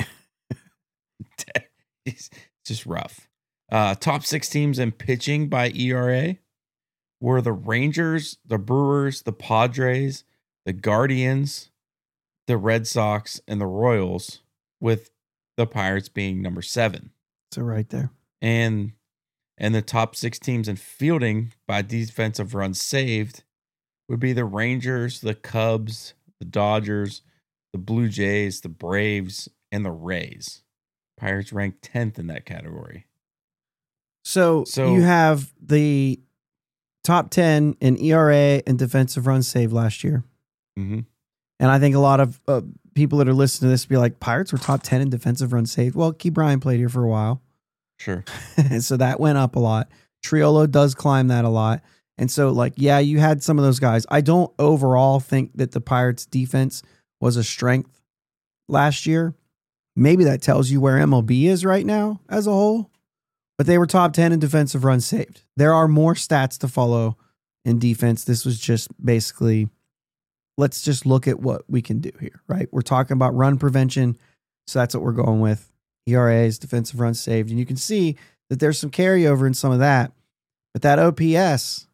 It's just rough. Top 6 teams in pitching by ERA were the Rangers, the Brewers, the Padres, the Guardians, the Red Sox, and the Royals, with the Pirates being number 7. So right there. And the top 6 teams in fielding by defensive runs saved would be the Rangers, the Cubs, the Dodgers, the Blue Jays, the Braves, and the Rays. Pirates ranked 10th in that category. So you have the top 10 in ERA and defensive runs saved last year. Mm-hmm. And I think a lot of people that are listening to this be like, Pirates were top 10 in defensive runs saved. Well, Key Bryant played here for a while. Sure. So that went up a lot. Triolo does climb that a lot. And so, you had some of those guys. I don't overall think that the Pirates defense was a strength last year. Maybe that tells you where MLB is right now as a whole. But they were top 10 in defensive runs saved. There are more stats to follow in defense. This was just basically, let's just look at what we can do here, right? We're talking about run prevention. So that's what we're going with. ERAs, defensive runs saved. And you can see that there's some carryover in some of that. But that OPS,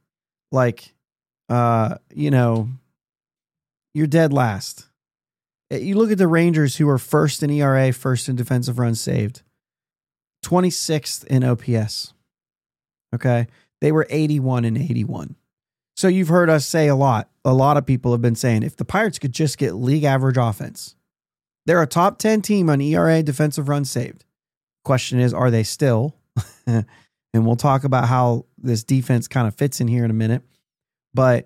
you're dead last. You look at the Rangers, who are first in ERA, first in defensive runs saved, 26th in OPS. Okay. They were 81 and 81. So you've heard us say a lot of people have been saying, if the Pirates could just get league average offense, they're a top 10 team on ERA, defensive runs saved. Question is, are they still? And we'll talk about how this defense kind of fits in here in a minute. But,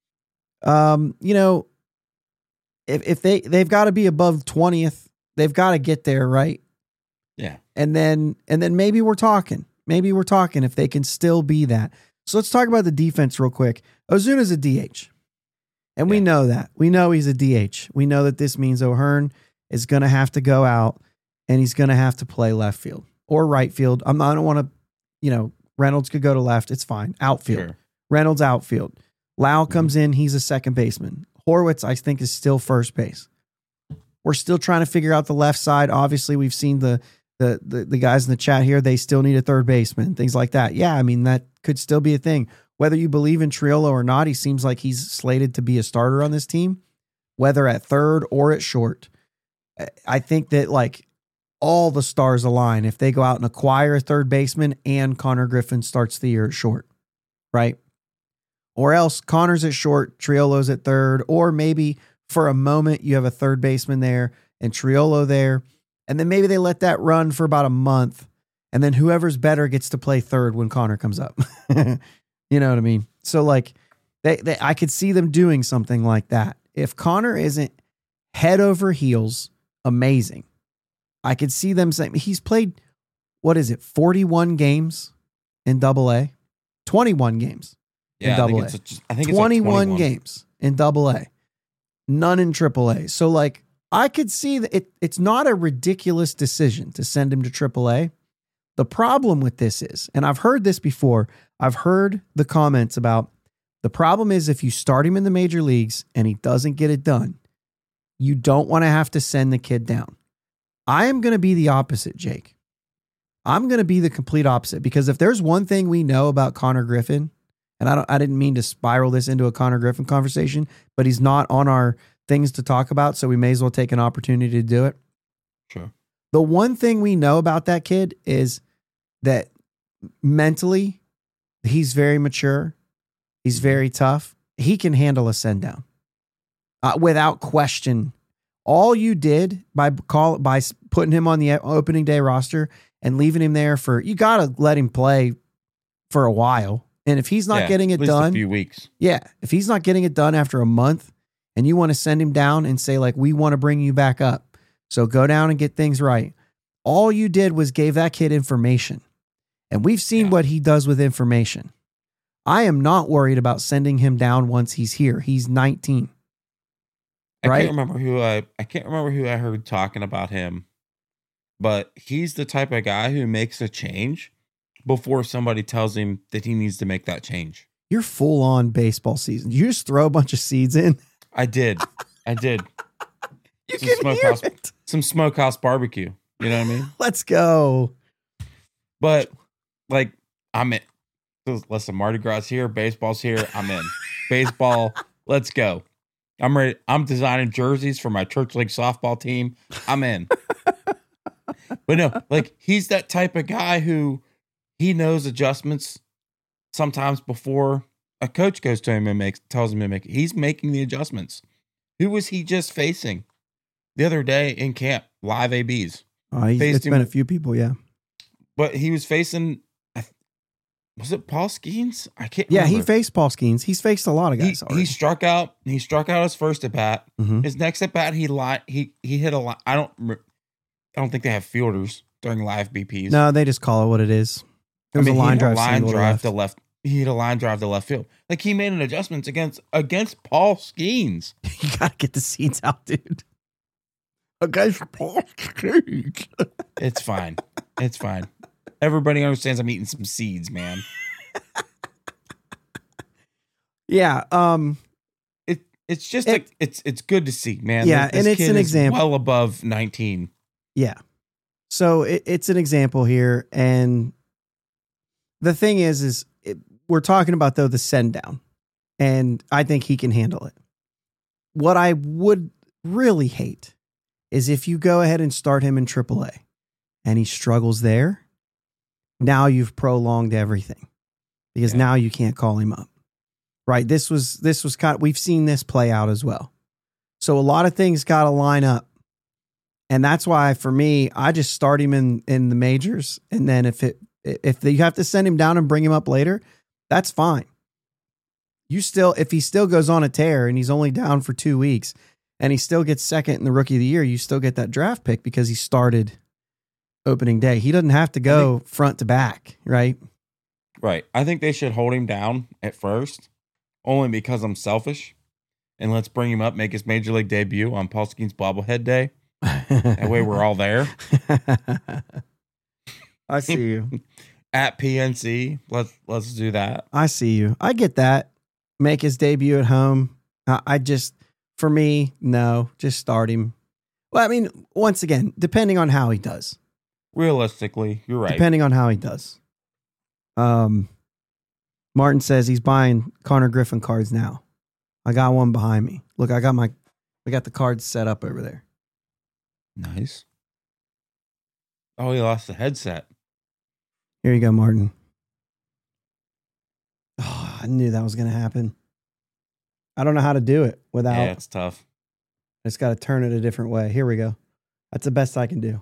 if they've got to be above 20th, they've got to get there, right? Yeah. And then maybe we're talking if they can still be that. So let's talk about the defense real quick. Ozuna's a DH. And we know that. We know he's a DH. We know that this means O'Hearn is going to have to go out and he's going to have to play left field or right field. I don't want to, Reynolds could go to left. It's fine. Outfield. Sure. Reynolds outfield. Lau comes in. He's a second baseman. Horwitz, I think, is still first base. We're still trying to figure out the left side. Obviously, we've seen the guys in the chat here. They still need a third baseman, things like that. Yeah, I mean, that could still be a thing. Whether you believe in Triolo or not, he seems like he's slated to be a starter on this team, whether at third or at short. I think that like all the stars align if they go out and acquire a third baseman and Connor Griffin starts the year at short, right? Or else Connor's at short, Triolo's at third, or maybe for a moment you have a third baseman there and Triolo there, and then maybe they let that run for about a month, and then whoever's better gets to play third when Connor comes up. You know what I mean? So like I could see them doing something like that. If Connor isn't head over heels amazing, I could see them saying he's played, 41 games in AA, 21 games. Yeah, in AA. I think 21 games in AA, none in AAA. So like I could see that it's not a ridiculous decision to send him to AAA. The problem with this is, and I've heard this before, I've heard the comments about the problem is if you start him in the major leagues and he doesn't get it done, you don't want to have to send the kid down. I am going to be the opposite, Jake. I'm going to be the complete opposite, because if there's one thing we know about Connor Griffin, and I didn't mean to spiral this into a Connor Griffin conversation, but he's not on our things to talk about, so we may as well take an opportunity to do it. Sure. The one thing we know about that kid is that mentally, he's very mature. He's very tough. He can handle a send down without question. All you did by putting him on the opening day roster and leaving him there you got to let him play for a while. And if he's not getting it done, a few weeks. Yeah. If he's not getting it done after a month and you want to send him down and say like, we want to bring you back up, so go down and get things right. All you did was gave that kid information, and we've seen what he does with information. I am not worried about sending him down once he's here. He's 19. I right? can't remember who I heard talking about him, but he's the type of guy who makes a change before somebody tells him that he needs to make that change. You're full on baseball season. You just throw a bunch of seeds in. I did. You can hear it. Some smokehouse barbecue. You know what I mean? Let's go. But like, I'm in. Listen, Mardi Gras here, baseball's here. I'm in. Baseball, let's go. I'm ready. I'm designing jerseys for my church league softball team. I'm in. But no, like, he's that type of guy who he knows adjustments sometimes before a coach goes to him and tells him to make it. He's making the adjustments. Who was he just facing the other day in camp? Live ABs. It's been a few people, yeah. But he was facing, was it Paul Skeens? I can't remember. Yeah, he faced Paul Skeens. He's faced a lot of guys already. He struck out his first at bat. Mm-hmm. His next at bat, he hit a line. I don't think they have fielders during live BPs. No, they just call it what it is. It was a line drive to left. He hit a line drive to left field. Like, he made an adjustment against Paul Skeens. You gotta get the seeds out, dude. Against Paul Skeens. It's fine. It's fine. Everybody understands I'm eating some seeds, man. Yeah. It's just it's good to see, man. Yeah, this and it's kid an is example. well above 19. Yeah. So it's an example here, and the thing is we're talking about though the send down, and I think he can handle it. What I would really hate is if you go ahead and start him in AAA, and he struggles there. Now you've prolonged everything, because now you can't call him up. Right. This was we've seen this play out as well. So a lot of things got to line up. And that's why for me, I just start him in the majors. And then if you have to send him down and bring him up later, that's fine. If he still goes on a tear and he's only down for 2 weeks and he still gets second in the rookie of the year, you still get that draft pick because he started opening day. He doesn't have to go front to back, right? Right. I think they should hold him down at first, only because I'm selfish. And let's bring him up, make his major league debut on Paul Skeens bobblehead day. That way we're all there. I see you. At PNC. Let's do that. I see you. I get that. Make his debut at home. For me, no, just start him. Well, I mean, once again, depending on how he does. Realistically, you're right. Depending on how he does. Martin says he's buying Connor Griffin cards now. I got one behind me. Look, we got the cards set up over there. Nice. Oh, he lost the headset. Here you go, Martin. Oh, I knew that was going to happen. I don't know how to do it without. Yeah, it's tough. I just got to turn it a different way. Here we go. That's the best I can do.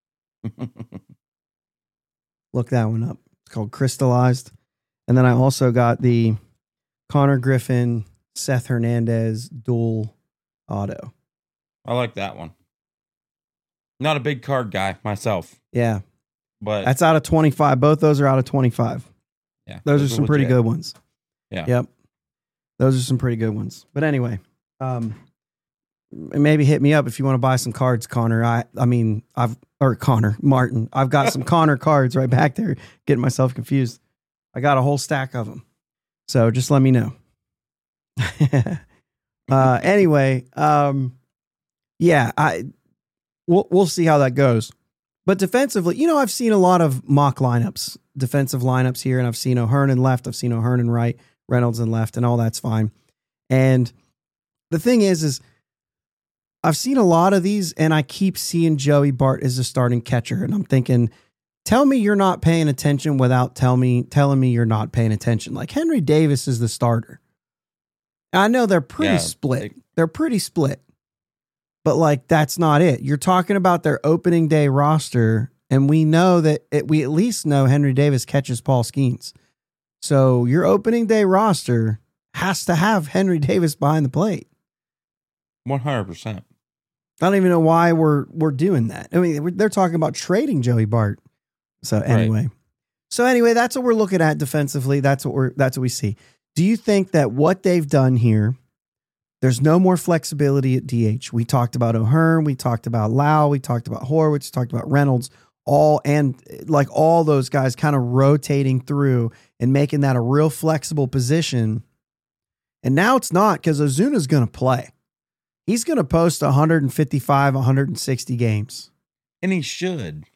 Look that one up. It's called Crystallized. And then I also got the Connor Griffin, Seth Hernandez dual auto. I like that one. Not a big card guy myself. Yeah. But that's out of 25. Both those are out of 25. Yeah. Those are some pretty legit. good ones. Yeah. Yep. Those are some pretty good ones. But anyway, maybe hit me up if you want to buy some cards, Connor. Martin. I've got some Connor cards right back there. Getting myself confused. I got a whole stack of them. So just let me know. Anyway, we'll see how that goes. But defensively, I've seen a lot of mock lineups, defensive lineups here, and I've seen O'Hearn in left, I've seen O'Hearn in right, Reynolds in left, and all that's fine. And the thing is I've seen a lot of these, and I keep seeing Joey Bart as a starting catcher, and I'm thinking, tell me you're not paying attention without telling me you're not paying attention. Like Henry Davis is the starter. I know they're pretty split. They're pretty split. But like, that's not it. You're talking about their opening day roster, and we know that we at least know Henry Davis catches Paul Skeens. So your opening day roster has to have Henry Davis behind the plate. 100%. I don't even know why we're doing that. I mean, they're talking about trading Joey Bart. So anyway, that's what we're looking at defensively. That's what we see. Do you think that what they've done here, there's no more flexibility at DH? We talked about O'Hearn, we talked about Lau, we talked about Horwitz, talked about Reynolds, all those guys kind of rotating through and making that a real flexible position. And now it's not, because Ozuna's going to play. He's going to post 155, 160 games. And he should.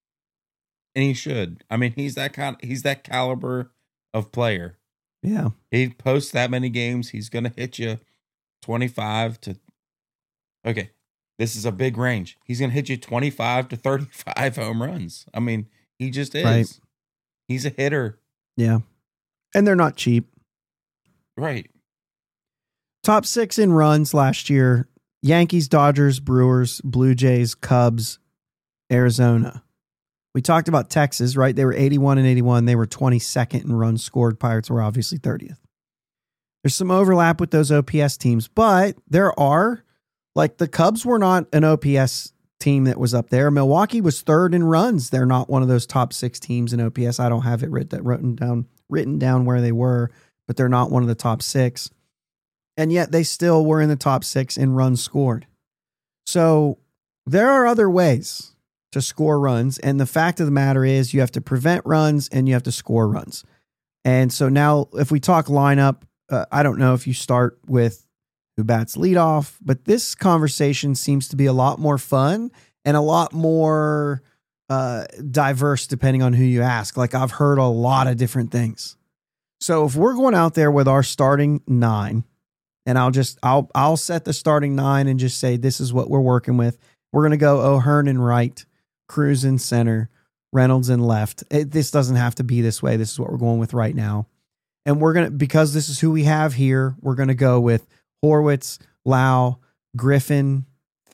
I mean, he's that caliber of player. Yeah. He posts that many games. He's going to hit you 25 to, okay, this is a big range. He's going to hit you 25 to 35 home runs. I mean, he just is. Right. He's a hitter. Yeah. And they're not cheap. Right. Top 6 in runs last year: Yankees, Dodgers, Brewers, Blue Jays, Cubs, Arizona. We talked about Texas, right? They were 81 and 81. They were 22nd in runs scored. Pirates were obviously 30th. There's some overlap with those OPS teams, but there are, like, the Cubs were not an OPS team that was up there. Milwaukee was third in runs. They're not one of those top 6 teams in OPS. I don't have it written down where they were, but they're not one of the top 6. And yet they still were in the top 6 in runs scored. So there are other ways to score runs. And the fact of the matter is you have to prevent runs and you have to score runs. And so now if we talk lineup, I don't know if you start with who bats leadoff, but this conversation seems to be a lot more fun and a lot more diverse depending on who you ask. Like, I've heard a lot of different things. So if we're going out there with our starting 9, and I'll set the starting 9 and just say, this is what we're working with. We're going to go O'Hearn in right, Cruz in center, Reynolds in left. This doesn't have to be this way. This is what we're going with right now. And because this is who we have here, we're going to go with Horwitz, Lau, Griffin.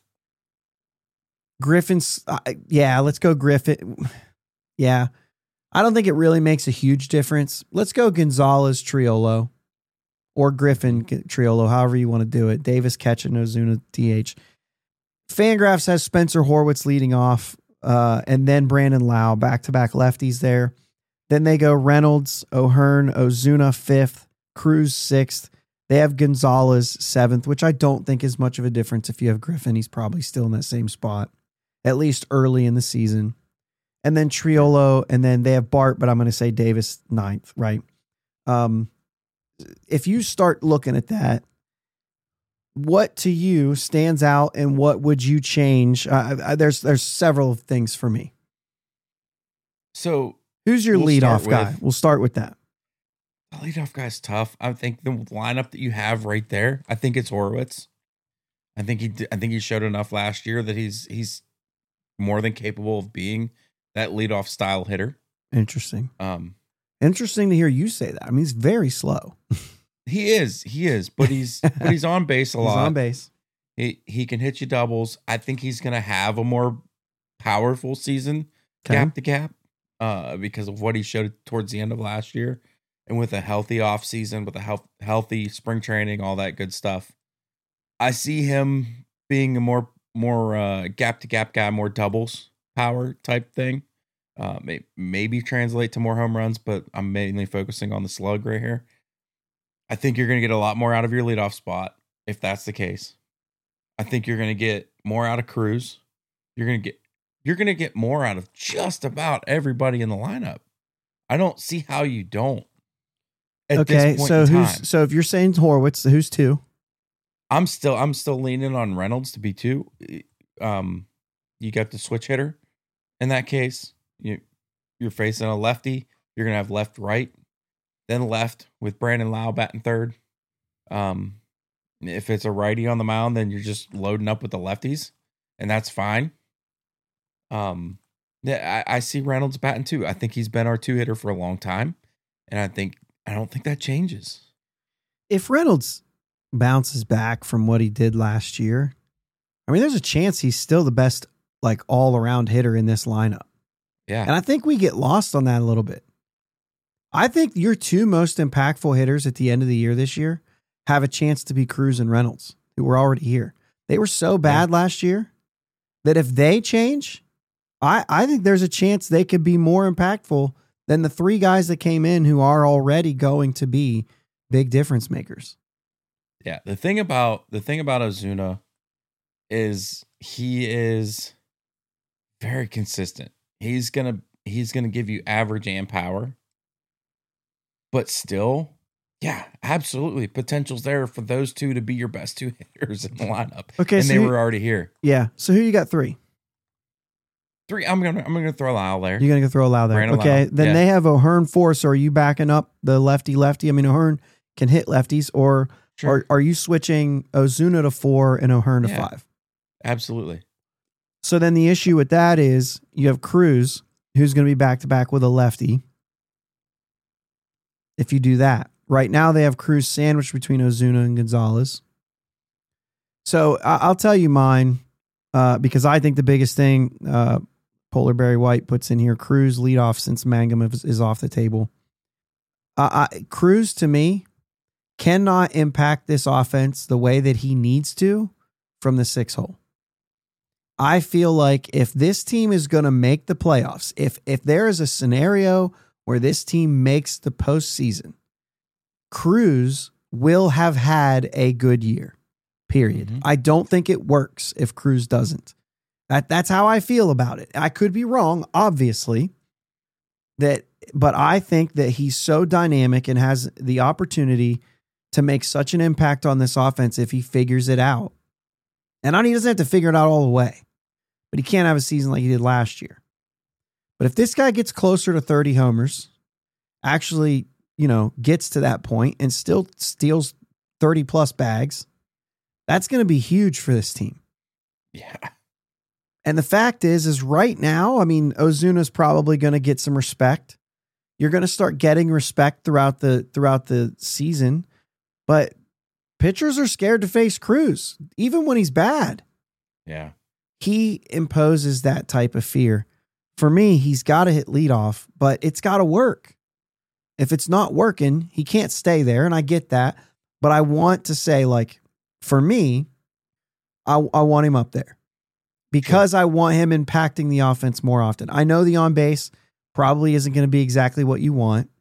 Let's go Griffin. Yeah. I don't think it really makes a huge difference. Let's go Gonzalez, Triolo. Or Griffin, Triolo, however you want to do it. Davis, Ketchum, Ozuna, DH. Fangraphs has Spencer Horwitz leading off, and then Brandon Lau, back-to-back lefties there. Then they go Reynolds, O'Hearn, Ozuna 5th, Cruz 6th. They have Gonzalez 7th, which I don't think is much of a difference. If you have Griffin, he's probably still in that same spot, at least early in the season. And then Triolo, and then they have Bart, but I'm going to say Davis 9th, right? If you start looking at that, what to you stands out and what would you change? There's several things for me. So who's your leadoff guy? We'll start with that. The leadoff guy's tough. I think the lineup that you have right there, I think it's Horwitz. I think he showed enough last year that he's more than capable of being that leadoff style hitter. Interesting. Interesting to hear you say that. I mean, he's very slow. He is, but he's on base a lot. He's on base. He can hit you doubles. I think he's going to have a more powerful season, Okay. gap to gap, because of what he showed towards the end of last year, and with a healthy off season, with a healthy spring training, all that good stuff. I see him being a more gap to gap guy, more doubles power type thing. Maybe translate to more home runs, but I'm mainly focusing on the slug right here. I think you're going to get a lot more out of your leadoff spot if that's the case. I think you're going to get more out of Cruz. You're going to get more out of just about everybody in the lineup. I don't see how you don't. At Okay, this point so in time. so if you're saying Horwitz, who's 2? I'm still leaning on Reynolds to be 2. You got the switch hitter. In that case, you're facing a lefty. You're gonna have left, right, then left with Brandon Lau batting 3rd. If it's a righty on the mound, then you're just loading up with the lefties, and that's fine. Yeah, I see Reynolds batting 2. I think he's been our 2 hitter for a long time, and I don't think that changes. If Reynolds bounces back from what he did last year, I mean, there's a chance he's still the best, like, all-around hitter in this lineup. Yeah. And I think we get lost on that a little bit. I think your 2 most impactful hitters at the end of the year this year have a chance to be Cruz and Reynolds, who were already here. They were so bad last year that if they change, I think there's a chance they could be more impactful than the 3 guys that came in who are already going to be big difference makers. Yeah, the thing about Ozuna is he is very consistent. He's gonna give you average and power, but still, yeah, absolutely, potential's there for those 2 to be your best 2 hitters in the lineup. Okay, and so they were already here. Yeah. So who you got 3? 3. I'm gonna throw Lau there. You're gonna go throw Lau there. Brandon Okay. Lau, Then yeah. they have O'Hearn 4. So are you backing up the lefty? I mean, O'Hearn can hit lefties, or Sure. are you switching Ozuna to 4 and O'Hearn to 5? Absolutely. So then the issue with that is you have Cruz, who's going to be back to back with a lefty. If you do that, right now they have Cruz sandwiched between Ozuna and Gonzalez. So I'll tell you mine, because I think the biggest thing Polar Berry White puts in here, Cruz leadoff since Mangum is off the table. Cruz, to me, cannot impact this offense the way that he needs to from the 6 hole. I feel like if this team is going to make the playoffs, if there is a scenario where this team makes the postseason, Cruz will have had a good year, period. Mm-hmm. I don't think it works if Cruz doesn't. That's how I feel about it. I could be wrong, obviously, but I think that he's so dynamic and has the opportunity to make such an impact on this offense if he figures it out. And he doesn't have to figure it out all the way, but he can't have a season like he did last year. But if this guy gets closer to 30 homers, actually, gets to that point and still steals 30 plus bags, that's going to be huge for this team. Yeah. And the fact is right now, I mean, Ozuna's probably going to get some respect. You're going to start getting respect throughout the season, but pitchers are scared to face Cruz, even when he's bad. Yeah. He imposes that type of fear. For me, he's got to hit leadoff, but it's got to work. If it's not working, he can't stay there, and I get that. But I want to say, like, for me, I want him up there because I want him impacting the offense more often. I know the on base probably isn't going to be exactly what you want,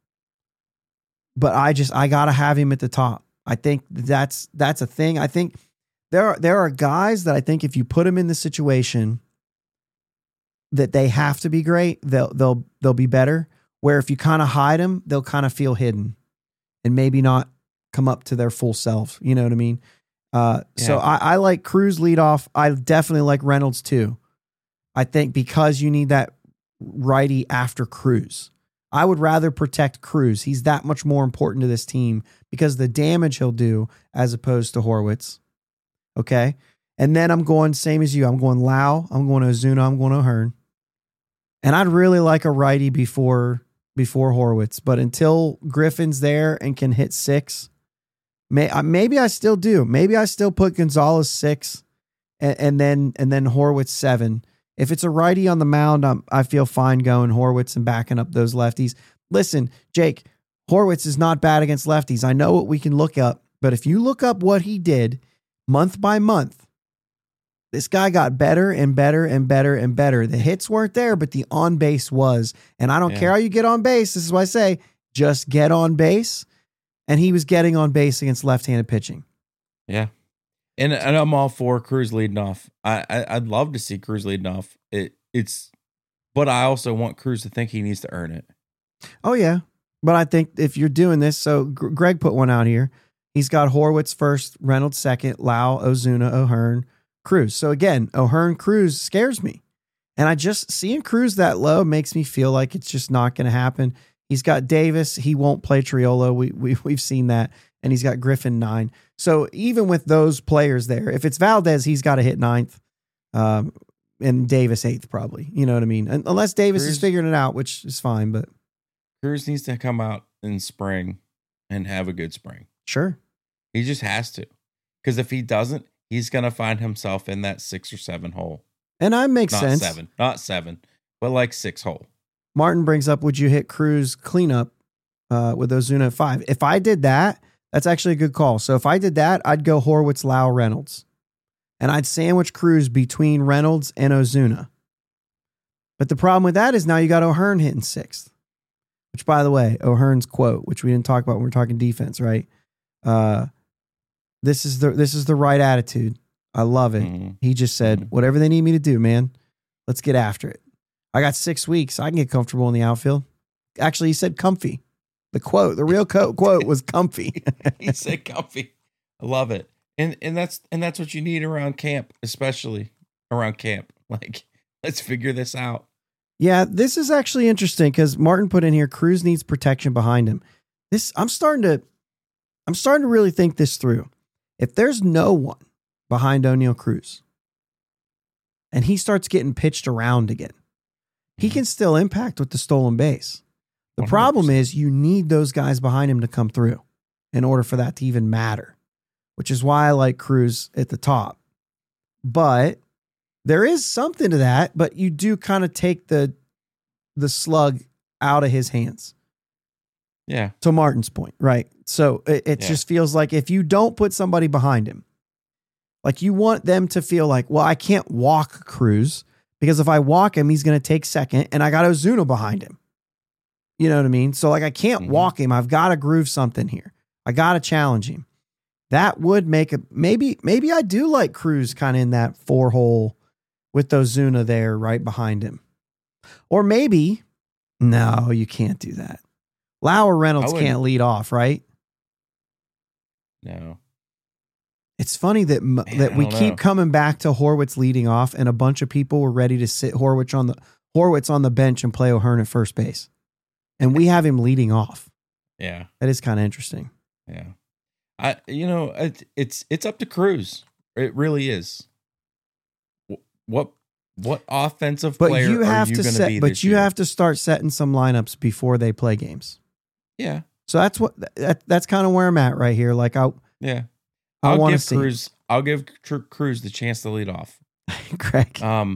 but I got to have him at the top. I think that's a thing. I think there are guys that I think if you put them in the situation that they have to be great, they'll be better. Where if you kind of hide them, they'll kind of feel hidden and maybe not come up to their full self. You know what I mean? So I like Cruz leadoff. I definitely like Reynolds too. I think because you need that righty after Cruz. I would rather protect Cruz. He's that much more important to this team because the damage he'll do as opposed to Horwitz. Okay. And then I'm going same as you. I'm going Lau. I'm going Ozuna. I'm going O'Hearn. And I'd really like a righty before Horwitz. But until Griffin's there and can hit 6, maybe I still do. Maybe I still put Gonzalez 6 and then Horwitz 7. If it's a righty on the mound, I feel fine going Horwitz and backing up those lefties. Listen, Jake, Horwitz is not bad against lefties. I know what we can look up, but if you look up what he did month by month, this guy got better and better and better and better. The hits weren't there, but the on base was. And I don't care how you get on base. This is why I say just get on base. And he was getting on base against left-handed pitching. Yeah. And I'm all for Cruz leading off. I'd love to see Cruz leading off. But I also want Cruz to think he needs to earn it. Oh, yeah. But I think if you're doing this, so Greg put one out here. He's got Horwitz first, Reynolds second, Lau, Ozuna, O'Hearn, Cruz. So again, O'Hearn, Cruz scares me. And I just seeing Cruz that low makes me feel like it's just not going to happen. He's got Davis. He won't play Triolo. We've seen that. And he's got Griffin 9. So even with those players there, if it's Valdez, he's got to hit 9th. And Davis 8th probably. You know what I mean? Unless Davis is figuring it out, which is fine. But Cruz needs to come out in spring and have a good spring. Sure. He just has to. Because if he doesn't, he's going to find himself in that 6 or 7 hole. And that makes sense. Not 7, but like 6 hole. Martin brings up, would you hit Cruz cleanup with Ozuna at 5? If I did that, that's actually a good call. So if I did that, I'd go Horwitz, Lau, Reynolds. And I'd sandwich Cruz between Reynolds and Ozuna. But the problem with that is now you got O'Hearn hitting 6th. Which, by the way, O'Hearn's quote, which we didn't talk about when we were talking defense, right? This is the right attitude. I love it. Mm-hmm. He just said, whatever they need me to do, man, let's get after it. I got 6 weeks. I can get comfortable in the outfield. Actually, he said comfy. The real quote was comfy. He said comfy. I love it. And that's what you need around camp, especially around camp. Like, let's figure this out. Yeah, this is actually interesting because Martin put in here, Cruz needs protection behind him. I'm starting to really think this through. If there's no one behind O'Neal Cruz and he starts getting pitched around again, he can still impact with the stolen base. The 100%. Problem is you need those guys behind him to come through in order for that to even matter, which is why I like Cruz at the top. But there is something to that, but you do kind of take the slug out of his hands. Yeah. To Martin's point, right? So it just feels like if you don't put somebody behind him, like you want them to feel like, well, I can't walk Cruz because if I walk him, he's going to take second and I got Ozuna behind him. You know what I mean? So like I can't walk him. I've got to groove something here. I got to challenge him. That would make maybe I do like Cruz kind of in that 4 hole with Ozuna there right behind him. Or maybe, no, you can't do that. Lau or Reynolds can't lead off, right? No. It's funny that we keep coming back to Horwitz leading off, and a bunch of people were ready to sit Horwitz on the bench and play O'Hearn at first base, and we have him leading off. Yeah, that is kind of interesting. Yeah, it's up to Cruz. It really is. What offensive player are you going to be? But you have to start setting some lineups before they play games. Yeah. So that's kind of where I'm at right here. Like I want to see Cruz. I'll give Cruz the chance to lead off. Greg. All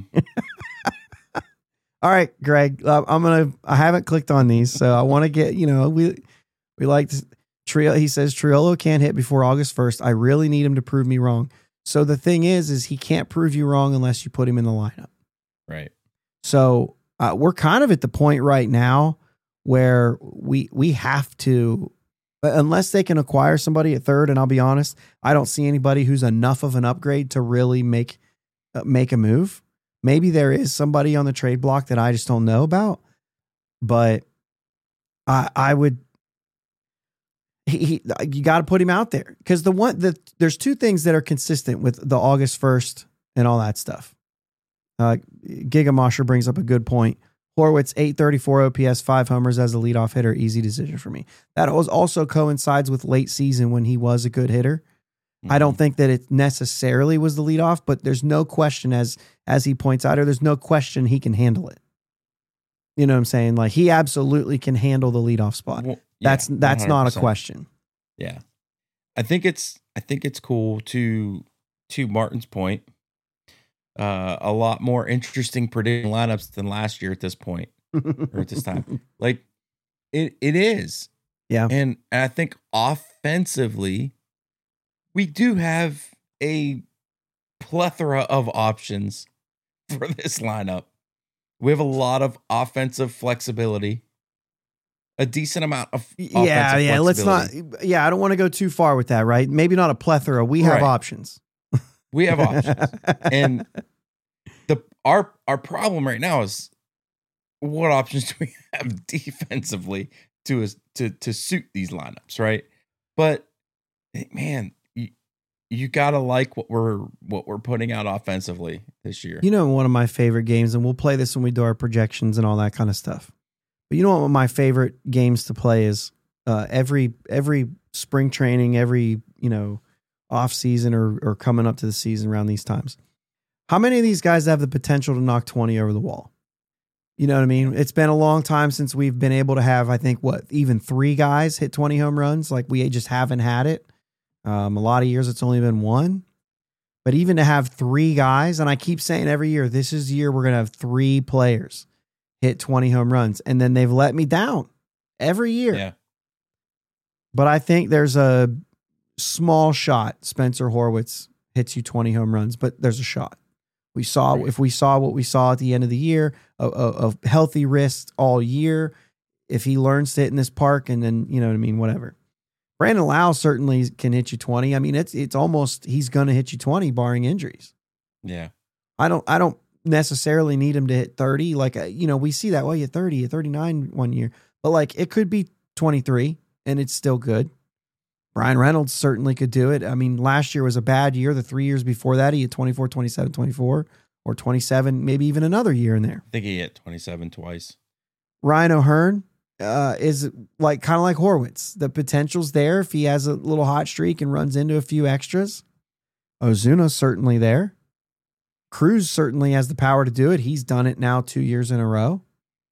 right, Greg. I haven't clicked on these, so I want to get. We like Triolo. He says Triolo can't hit before August 1st. I really need him to prove me wrong. So the thing is he can't prove you wrong unless you put him in the lineup. Right. So we're kind of at the point right now where we have to, unless they can acquire somebody at third, and I'll be honest, I don't see anybody who's enough of an upgrade to really make a move. Maybe there is somebody on the trade block that I just don't know about, but I would. You got to put him out there because there's 2 things that are consistent with the August 1st and all that stuff. Gigamosher brings up a good point. Horwitz, 834 OPS, 5 homers as a leadoff hitter. Easy decision for me. That also coincides with late season when he was a good hitter. I don't think that it necessarily was the leadoff, but there's no question, as he points out, or there's no question he can handle it. You know what I'm saying? Like, he absolutely can handle the leadoff spot. Well, yeah, that's not a question. Yeah. I think it's cool to Martin's point. A lot more interesting predicting lineups than last year at this point or at this time. Like it is. Yeah. And I think offensively, we do have a plethora of options for this lineup. We have a lot of offensive flexibility, a decent amount of offensive flexibility. Let's not. Yeah, I don't want to go too far with that, right? Maybe not a plethora. We have options. We have options, and our problem right now is what options do we have defensively to suit these lineups, right? But man, you gotta like what we're putting out offensively this year. You know, one of my favorite games, and we'll play this when we do our projections and all that kind of stuff. But you know what my favorite games to play is every spring training, every off season or coming up to the season around these times. How many of these guys have the potential to knock 20 over the wall? You know what I mean? It's been a long time since we've been able to have, I think, even 3 guys hit 20 home runs. Like, we just haven't had it. A lot of years it's only been 1. But even to have 3 guys, and I keep saying every year, this is the year we're going to have 3 players hit 20 home runs. And then they've let me down every year. Yeah. But I think there's a small shot Spencer Horwitz hits you 20 home runs, but there's a shot. If we saw what we saw at the end of the year, a healthy wrist all year, if he learns to hit in this park, and then, you know what I mean, whatever. Brandon Lau certainly can hit you 20. I mean, it's almost, he's going to hit you 20 barring injuries. Yeah. I don't necessarily need him to hit 30. Like, we see that, well, you hit 30, you hit 39 one year, but like, it could be 23 and it's still good. Brian Reynolds certainly could do it. I mean, last year was a bad year. The 3 years before that, he had 24, 27, 24, or 27, maybe even another year in there. I think he hit 27 twice. Ryan O'Hearn is like kind of like Horwitz. The potential's there if he has a little hot streak and runs into a few extras. Ozuna's certainly there. Cruz certainly has the power to do it. He's done it now 2 years in a row.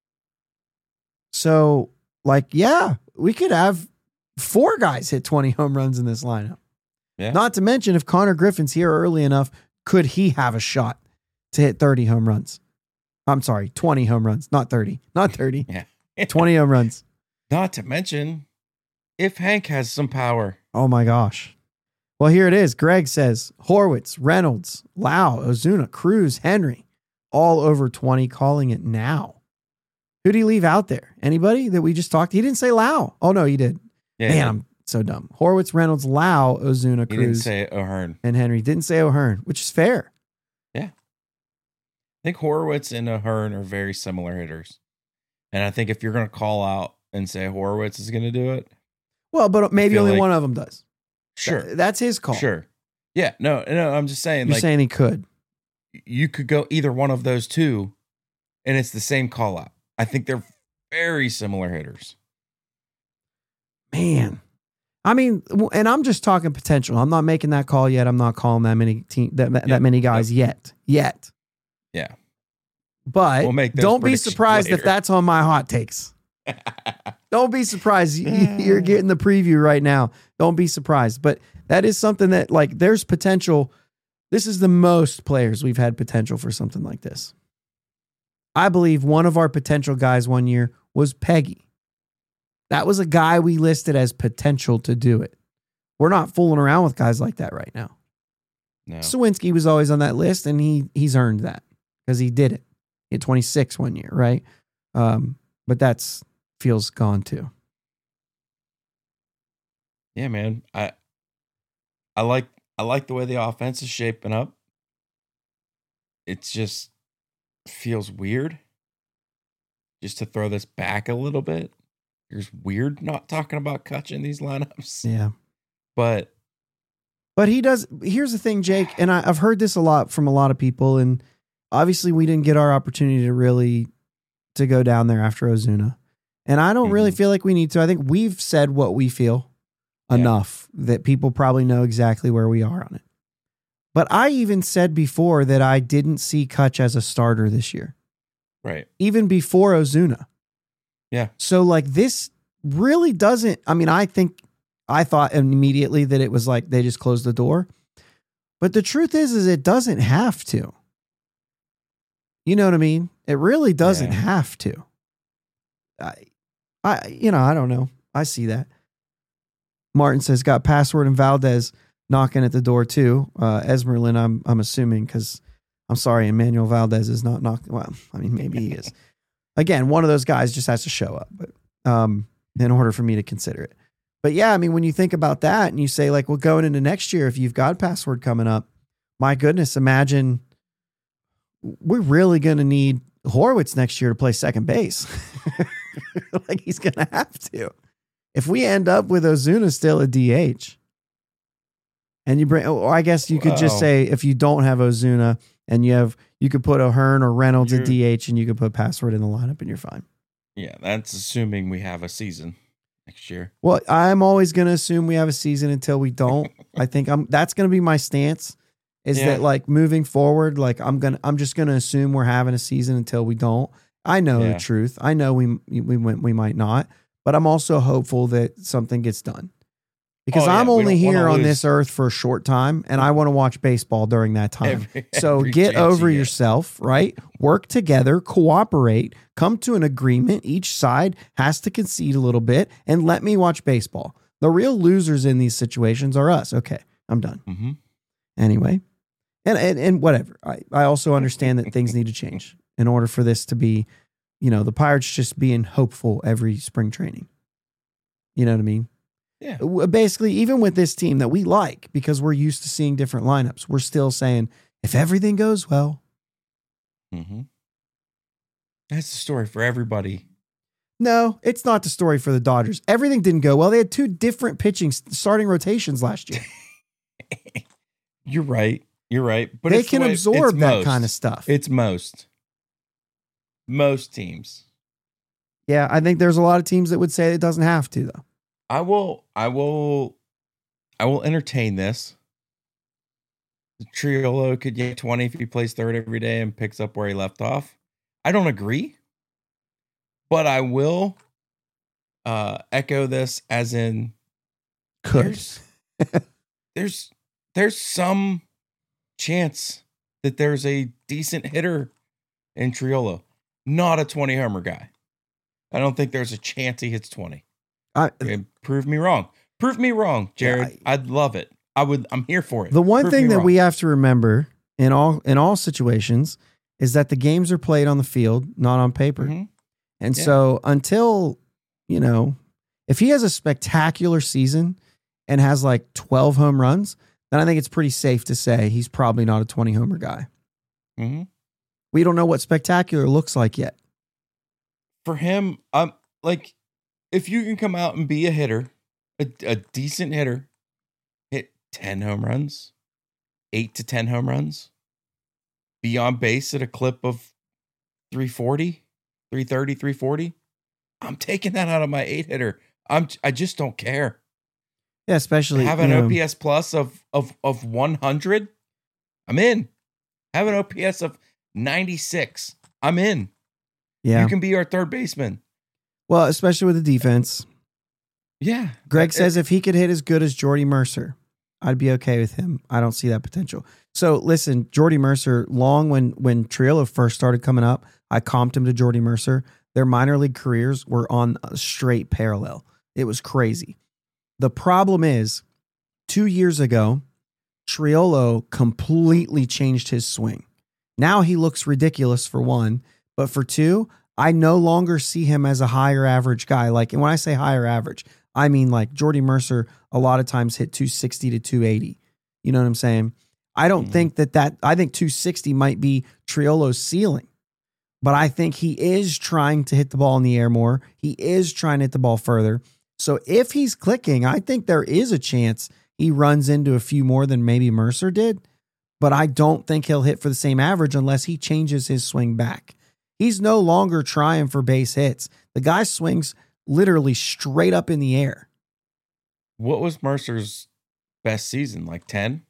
So, like, yeah, we could have 4 guys hit 20 home runs in this lineup. Yeah. Not to mention, if Connor Griffin's here early enough, could he have a shot to hit 30 home runs? I'm sorry, 20 home runs, not 30. Not 30. Yeah. 20 home runs. Not to mention, if Hank has some power. Oh my gosh. Well, here it is. Greg says Horwitz, Reynolds, Lau, Ozuna, Cruz, Henry, all over 20, calling it now. Who'd he leave out there? Anybody that we just talked? He didn't say Lau. Oh, no, he did. Yeah, Man, I'm so dumb. Horwitz, Reynolds, Lau, Ozuna, Cruz. He didn't say O'Hearn. And Henry. Didn't say O'Hearn, which is fair. Yeah. I think Horwitz and O'Hearn are very similar hitters. And I think if you're going to call out and say Horwitz is going to do it. Well, but maybe only one of them does. Sure. That's his call. Sure. Yeah. No, I'm just saying. You're saying he could. You could go either one of those two, and it's the same call out. I think they're very similar hitters. Man. I mean, and I'm just talking potential. I'm not making that call yet. I'm not calling that many that many guys yet. Yeah. But don't be surprised if that's on my hot takes. Don't be surprised. You're getting the preview right now. Don't be surprised. But that is something that, like, there's potential. This is the most players we've had potential for something like this. I believe one of our potential guys one year was Peggy. That was a guy we listed as potential to do it. We're not fooling around with guys like that right now. No. Sawinski was always on that list, and he's earned that because he did it. He had 26 one year, right? But that's feels gone too. Yeah, man. I like the way the offense is shaping up. It's just feels weird. Just to throw this back a little bit. It's weird not talking about Kutch in these lineups. Yeah. But he does. Here's the thing, Jake, and I've heard this a lot from a lot of people, and obviously we didn't get our opportunity to go down there after Ozuna. And I don't really feel like we need to. I think we've said what we feel enough that people probably know exactly where we are on it. But I even said before that I didn't see Kutch as a starter this year. Right. Even before Ozuna. Yeah. So like this really doesn't, I mean, I thought immediately that it was like they just closed the door. But the truth is it doesn't have to. You know what I mean? It really doesn't have to. I don't know. I see that. Martin says, got Password and Valdez knocking at the door too. Esmerlin, I'm assuming, because I'm sorry, Emmanuel Valdez is not knocking. Well, I mean, maybe he is. Again, one of those guys just has to show up, but in order for me to consider it. But yeah, I mean, when you think about that and you say like, well, going into next year, if you've got Password coming up, my goodness, imagine we're really going to need Horwitz next year to play second base. Like he's going to have to. If we end up with Ozuna still a DH, and you bring, or I guess you could just say if you don't have Ozuna and you could put O'Hearn or Reynolds at DH and you could put Password in the lineup and you're fine. Yeah, that's assuming we have a season next year. Well, I'm always going to assume we have a season until we don't. I think that's going to be my stance. Is that like moving forward? Like I'm just going to assume we're having a season until we don't. I know the truth. I know we might not, but I'm also hopeful that something gets done because I'm only here on this earth for a short time and I want to watch baseball during that time. So get over yourself, right? Work together, cooperate, come to an agreement. Each side has to concede a little bit and let me watch baseball. The real losers in these situations are us. Okay, I'm done. Mm-hmm. Anyway. And whatever. I also understand that things need to change in order for this to be, the Pirates just being hopeful every spring training. You know what I mean? Yeah. Basically, even with this team that we like, because we're used to seeing different lineups, we're still saying, if everything goes well. Mm-hmm. That's the story for everybody. No, it's not the story for the Dodgers. Everything didn't go well. They had two different starting rotations last year. You're right. But they can absorb that kind of stuff. It's most teams. Yeah, I think there's a lot of teams that would say it doesn't have to, though. I will entertain this. Triolo could get 20 if he plays third every day and picks up where he left off. I don't agree, but I will echo this as in there's some chance that there's a decent hitter in Triolo, not a 20 homer guy. I don't think there's a chance he hits 20. Prove me wrong. Prove me wrong, Jared. Yeah, I'd love it. I'm here for it. The one thing that we have to remember in all situations is that the games are played on the field, not on paper. Mm-hmm. And so until, if he has a spectacular season and has like 12 home runs, then I think it's pretty safe to say he's probably not a 20 homer guy. Mm-hmm. We don't know what spectacular looks like yet. For him, if you can come out and be a hitter, a decent hitter, hit 10 home runs, 8 to 10 home runs, be on base at a clip of 340, 330, 340, I'm taking that out of my 8-hitter. I just don't care. Yeah, especially have an OPS plus of 100. I'm in. Have an OPS of 96. I'm in. Yeah, you can be our third baseman. Well, especially with the defense. Yeah, Greg says if he could hit as good as Jordy Mercer, I'd be okay with him. I don't see that potential. So listen, Jordy Mercer, when Triolo first started coming up, I comped him to Jordy Mercer. Their minor league careers were on a straight parallel. It was crazy. The problem is, 2 years ago, Triolo completely changed his swing. Now he looks ridiculous for one, but for two, I no longer see him as a higher average guy. Like, and when I say higher average, I mean like Jordy Mercer a lot of times hit 260 to 280. You know what I'm saying? I don't think I think 260 might be Triolo's ceiling, but I think he is trying to hit the ball in the air more. He is trying to hit the ball further. So if he's clicking, I think there is a chance he runs into a few more than maybe Mercer did, but I don't think he'll hit for the same average unless he changes his swing back. He's no longer trying for base hits. The guy swings literally straight up in the air. What was Mercer's best season? Like 10?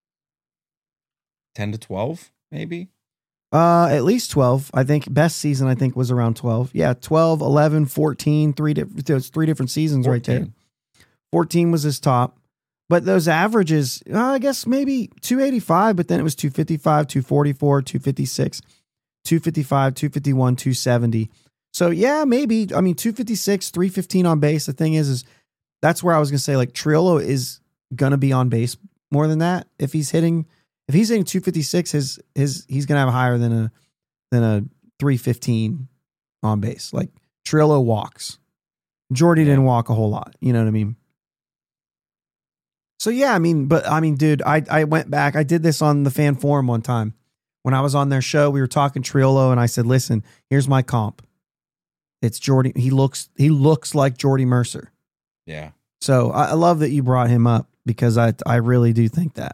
10 to 12, maybe? At least 12. I think best season, I think, was around 12. Yeah, 12, 11, 14, three different seasons 14. right there. 14 was his top. But those averages, I guess maybe 285, but then it was 255, 244, 256, 255, 251, 270. So yeah, maybe, 256, 315 on base. The thing is that's where I was going to say, like, Triolo is going to be on base more than that. If he's hitting 256, he's going to have higher than a 315 on base. Like, Triolo walks. Jordy didn't walk a whole lot. You know what I mean? So yeah, dude, I went back. I did this on the fan forum one time. When I was on their show, we were talking Triolo, and I said, listen, here's my comp. It's Jordy. He looks like Jordy Mercer. Yeah. So I love that you brought him up, because I really do think that.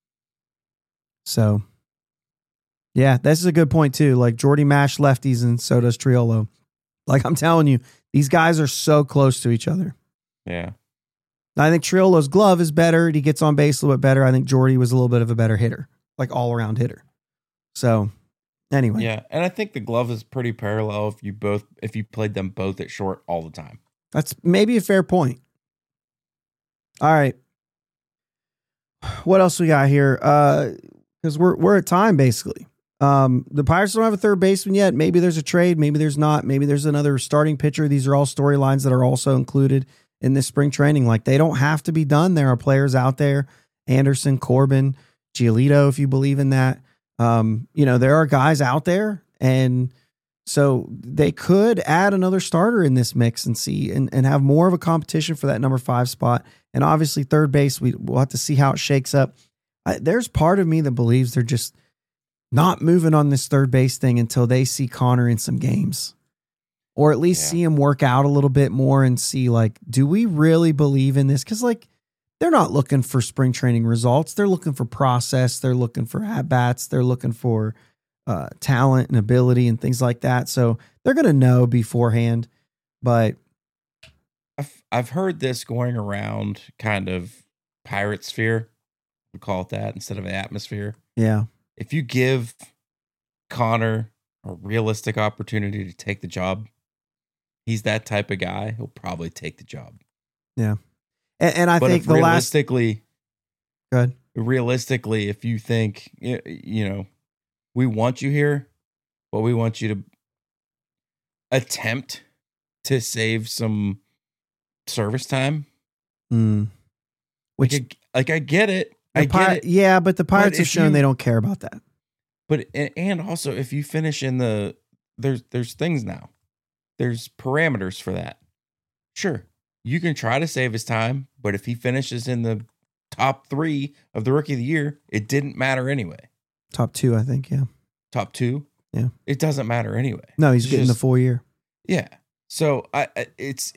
So yeah, this is a good point too. Like, Jordy mashed lefties, and so does Triolo. Like, I'm telling you, these guys are so close to each other. Yeah. I think Triolo's glove is better. He gets on base a little bit better. I think Jordy was a little bit of a better hitter, like all around hitter. So anyway. Yeah. And I think the glove is pretty parallel if you played them both at short all the time. That's maybe a fair point. All right. What else we got here? Because we're at time, basically. The Pirates don't have a third baseman yet. Maybe there's a trade. Maybe there's not. Maybe there's another starting pitcher. These are all storylines that are also included in this spring training. Like, they don't have to be done. There are players out there, Anderson, Corbin, Giolito, if you believe in that. There are guys out there, and so they could add another starter in this mix and see and have more of a competition for that number 5 spot. And obviously third base, we'll have to see how it shakes up. There's part of me that believes they're just not moving on this third base thing until they see Connor in some games. Or at least see him work out a little bit more and see, like, do we really believe in this? Because, like, they're not looking for spring training results. They're looking for process. They're looking for at-bats. They're looking for talent and ability and things like that. So they're going to know beforehand. But I've heard this going around, kind of pirate sphere, we call it that, instead of an atmosphere. Yeah. If you give Connor a realistic opportunity to take the job, he's that type of guy. He'll probably take the job. Yeah. And I think realistically, if you think, we want you here, but we want you to attempt to save some service time. Which, I get it. I get it. Yeah, but the Pirates have shown they don't care about that. But, and also, if you finish in there's things now. There's parameters for that. Sure, you can try to save his time, but if he finishes in the top 3 of the Rookie of the Year, it didn't matter anyway. Top 2, I think, yeah. Top 2? Yeah. It doesn't matter anyway. No, he's getting the full year. Yeah. So it's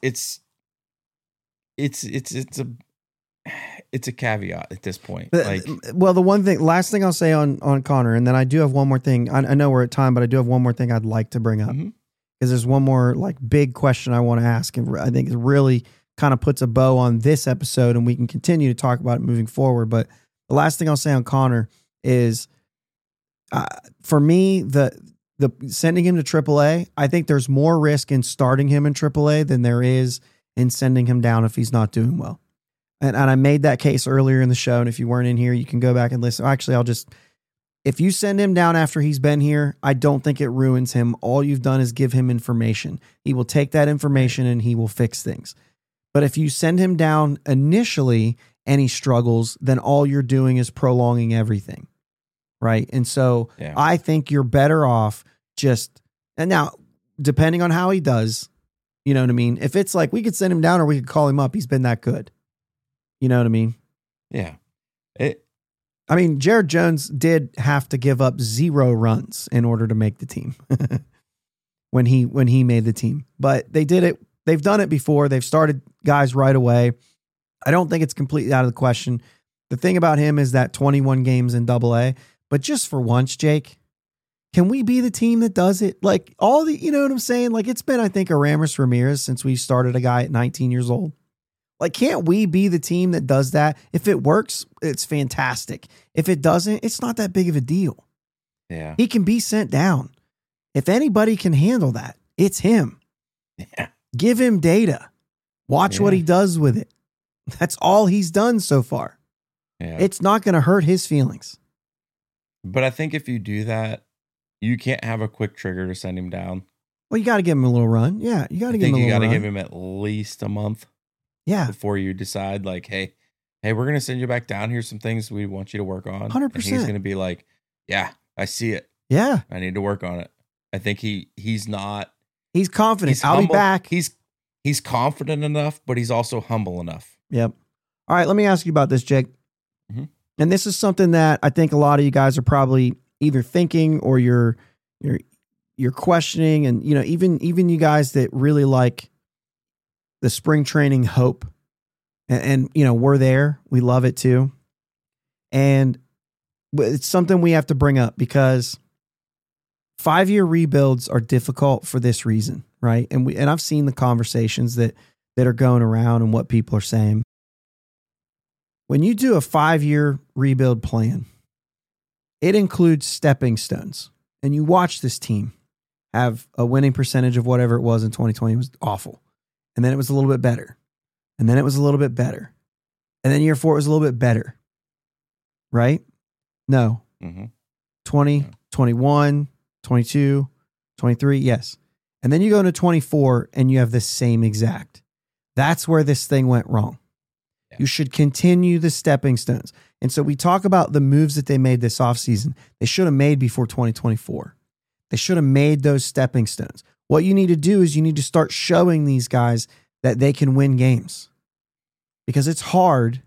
a caveat at this point. Well, last thing I'll say on Connor, and then I do have one more thing. I know we're at time, but I do have one more thing I'd like to bring up. Mm-hmm. Because there's one more like big question I want to ask, and I think it really kind of puts a bow on this episode, and we can continue to talk about it moving forward. But the last thing I'll say on Connor is, for me, the sending him to AAA, I think there's more risk in starting him in AAA than there is in sending him down if he's not doing well. And I made that case earlier in the show, and if you weren't in here, you can go back and listen. Actually, if you send him down after he's been here, I don't think it ruins him. All you've done is give him information. He will take that information and he will fix things. But if you send him down initially and he struggles, then all you're doing is prolonging everything. Right. And so I think you're better off and now, depending on how he does, you know what I mean? If it's like we could send him down or we could call him up, he's been that good. You know what I mean? Yeah. Jared Jones did have to give up 0 runs in order to make the team when he made the team, but they did it. They've done it before. They've started guys right away. I don't think it's completely out of the question. The thing about him is that 21 games in AA, but just for once, Jake, can we be the team that does it? Like you know what I'm saying? Like, it's been, I think, Aramis Ramirez since we started a guy at 19 years old. Like, can't we be the team that does that? If it works, it's fantastic. If it doesn't, it's not that big of a deal. Yeah. He can be sent down. If anybody can handle that, it's him. Yeah. Give him data. Watch what he does with it. That's all he's done so far. Yeah. It's not going to hurt his feelings. But I think if you do that, you can't have a quick trigger to send him down. Well, you got to give him a little run. Yeah, you got to give him a little run. You got to give him at least a month. Yeah. Before you decide, like, hey, we're going to send you back down. Here's some things we want you to work on. 100%. And he's going to be like, yeah, I see it. Yeah. I need to work on it. I think he's not. He's confident. He's I'll humble. be back. He's confident enough, but he's also humble enough. Yep. All right, let me ask you about this, Jake. Mm-hmm. And this is something that I think a lot of you guys are probably either thinking or you're questioning, and even you guys that really like the spring training hope, and we're there, we love it too, and it's something we have to bring up because 5-year rebuilds are difficult for this reason, right? And I've seen the conversations that are going around and what people are saying. When you do a 5-year rebuild plan, it includes stepping stones, and you watch this team have a winning percentage of whatever it was in 2020. It was awful. And then it was a little bit better. And then it was a little bit better. And then year 4 was a little bit better. Right? No. Mm-hmm. 20, 21, 22, 23. Yes. And then you go into 24 and you have the same exact. That's where this thing went wrong. Yeah. You should continue the stepping stones. And so we talk about the moves that they made this offseason. They should have made before 2024. They should have made those stepping stones. What you need to do is you need to start showing these guys that they can win games, because it's hard.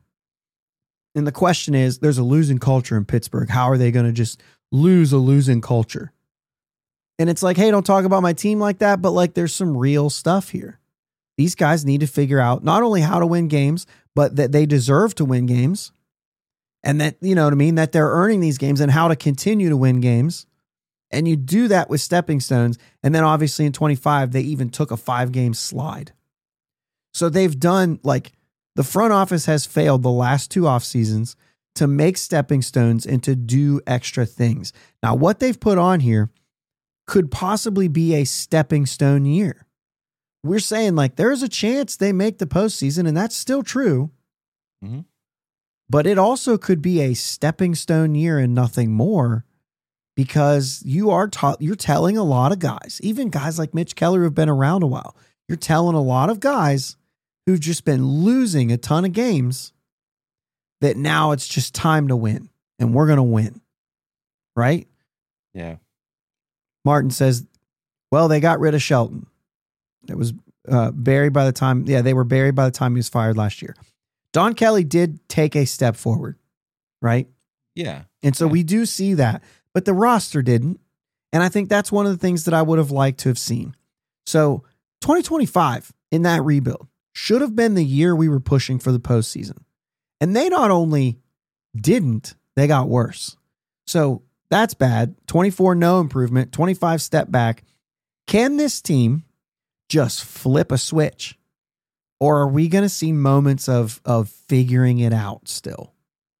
And the question is, there's a losing culture in Pittsburgh. How are they going to just lose a losing culture? And it's like, hey, don't talk about my team like that, but like there's some real stuff here. These guys need to figure out not only how to win games, but that they deserve to win games, and that, you know what I mean, that they're earning these games, and how to continue to win games. And you do that with stepping stones. And then obviously in 25, they even took a 5-game slide. So they've done, like, the front office has failed the last 2 off seasons to make stepping stones and to do extra things. Now, what they've put on here could possibly be a stepping stone year. We're saying, like, there's a chance they make the postseason, and that's still true. Mm-hmm. But it also could be a stepping stone year and nothing more, because you're telling a lot of guys, even guys like Mitch Keller who've been around a while, you're telling a lot of guys who've just been losing a ton of games that now it's just time to win, and we're going to win. Right? Yeah. Martin says, well, they got rid of Shelton. It was buried by the time, they were buried by the time he was fired last year. Don Kelly did take a step forward, right? Yeah. And so we do see that, but the roster didn't. And I think that's one of the things that I would have liked to have seen. So 2025 in that rebuild should have been the year we were pushing for the postseason. And they not only didn't, they got worse. So that's bad. 24, no improvement. 25, step back. Can this team just flip a switch? Or are we going to see moments of figuring it out still?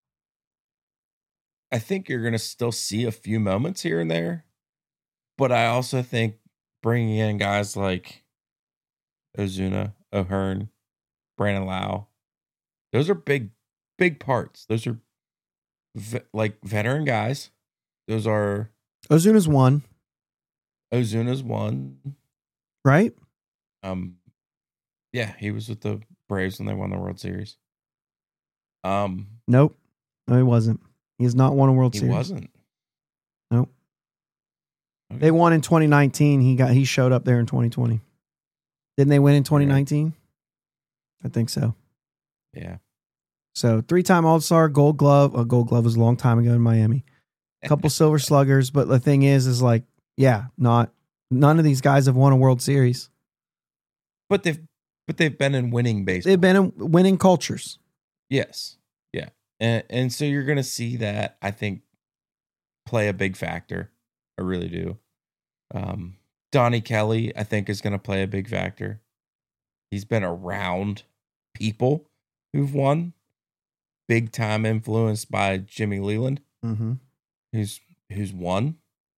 I think you're going to still see a few moments here and there. But I also think bringing in guys like Ozuna, O'Hearn, Brandon Lau, those are big parts. Those are like veteran guys. Those are... Ozuna's one. Right? Yeah, he was with the Braves when they won the World Series. Nope. No, he wasn't. He has not won a World Series. He wasn't. Nope. Okay. They won in 2019. He showed up there in 2020. Didn't they win in 2019? Right. I think so. Yeah. So 3-time All-Star, Gold Glove. A Gold Glove was a long time ago in Miami. A couple Silver Sluggers, but the thing is like, yeah, none of these guys have won a World Series. But they've been in winning baseball. They've been in winning cultures. Yes. Yeah. And so you're going to see that, I think, play a big factor. I really do. Donnie Kelly, I think, is going to play a big factor. He's been around people who've won, big time influenced by Jimmy Leland, Mm-hmm. who's won,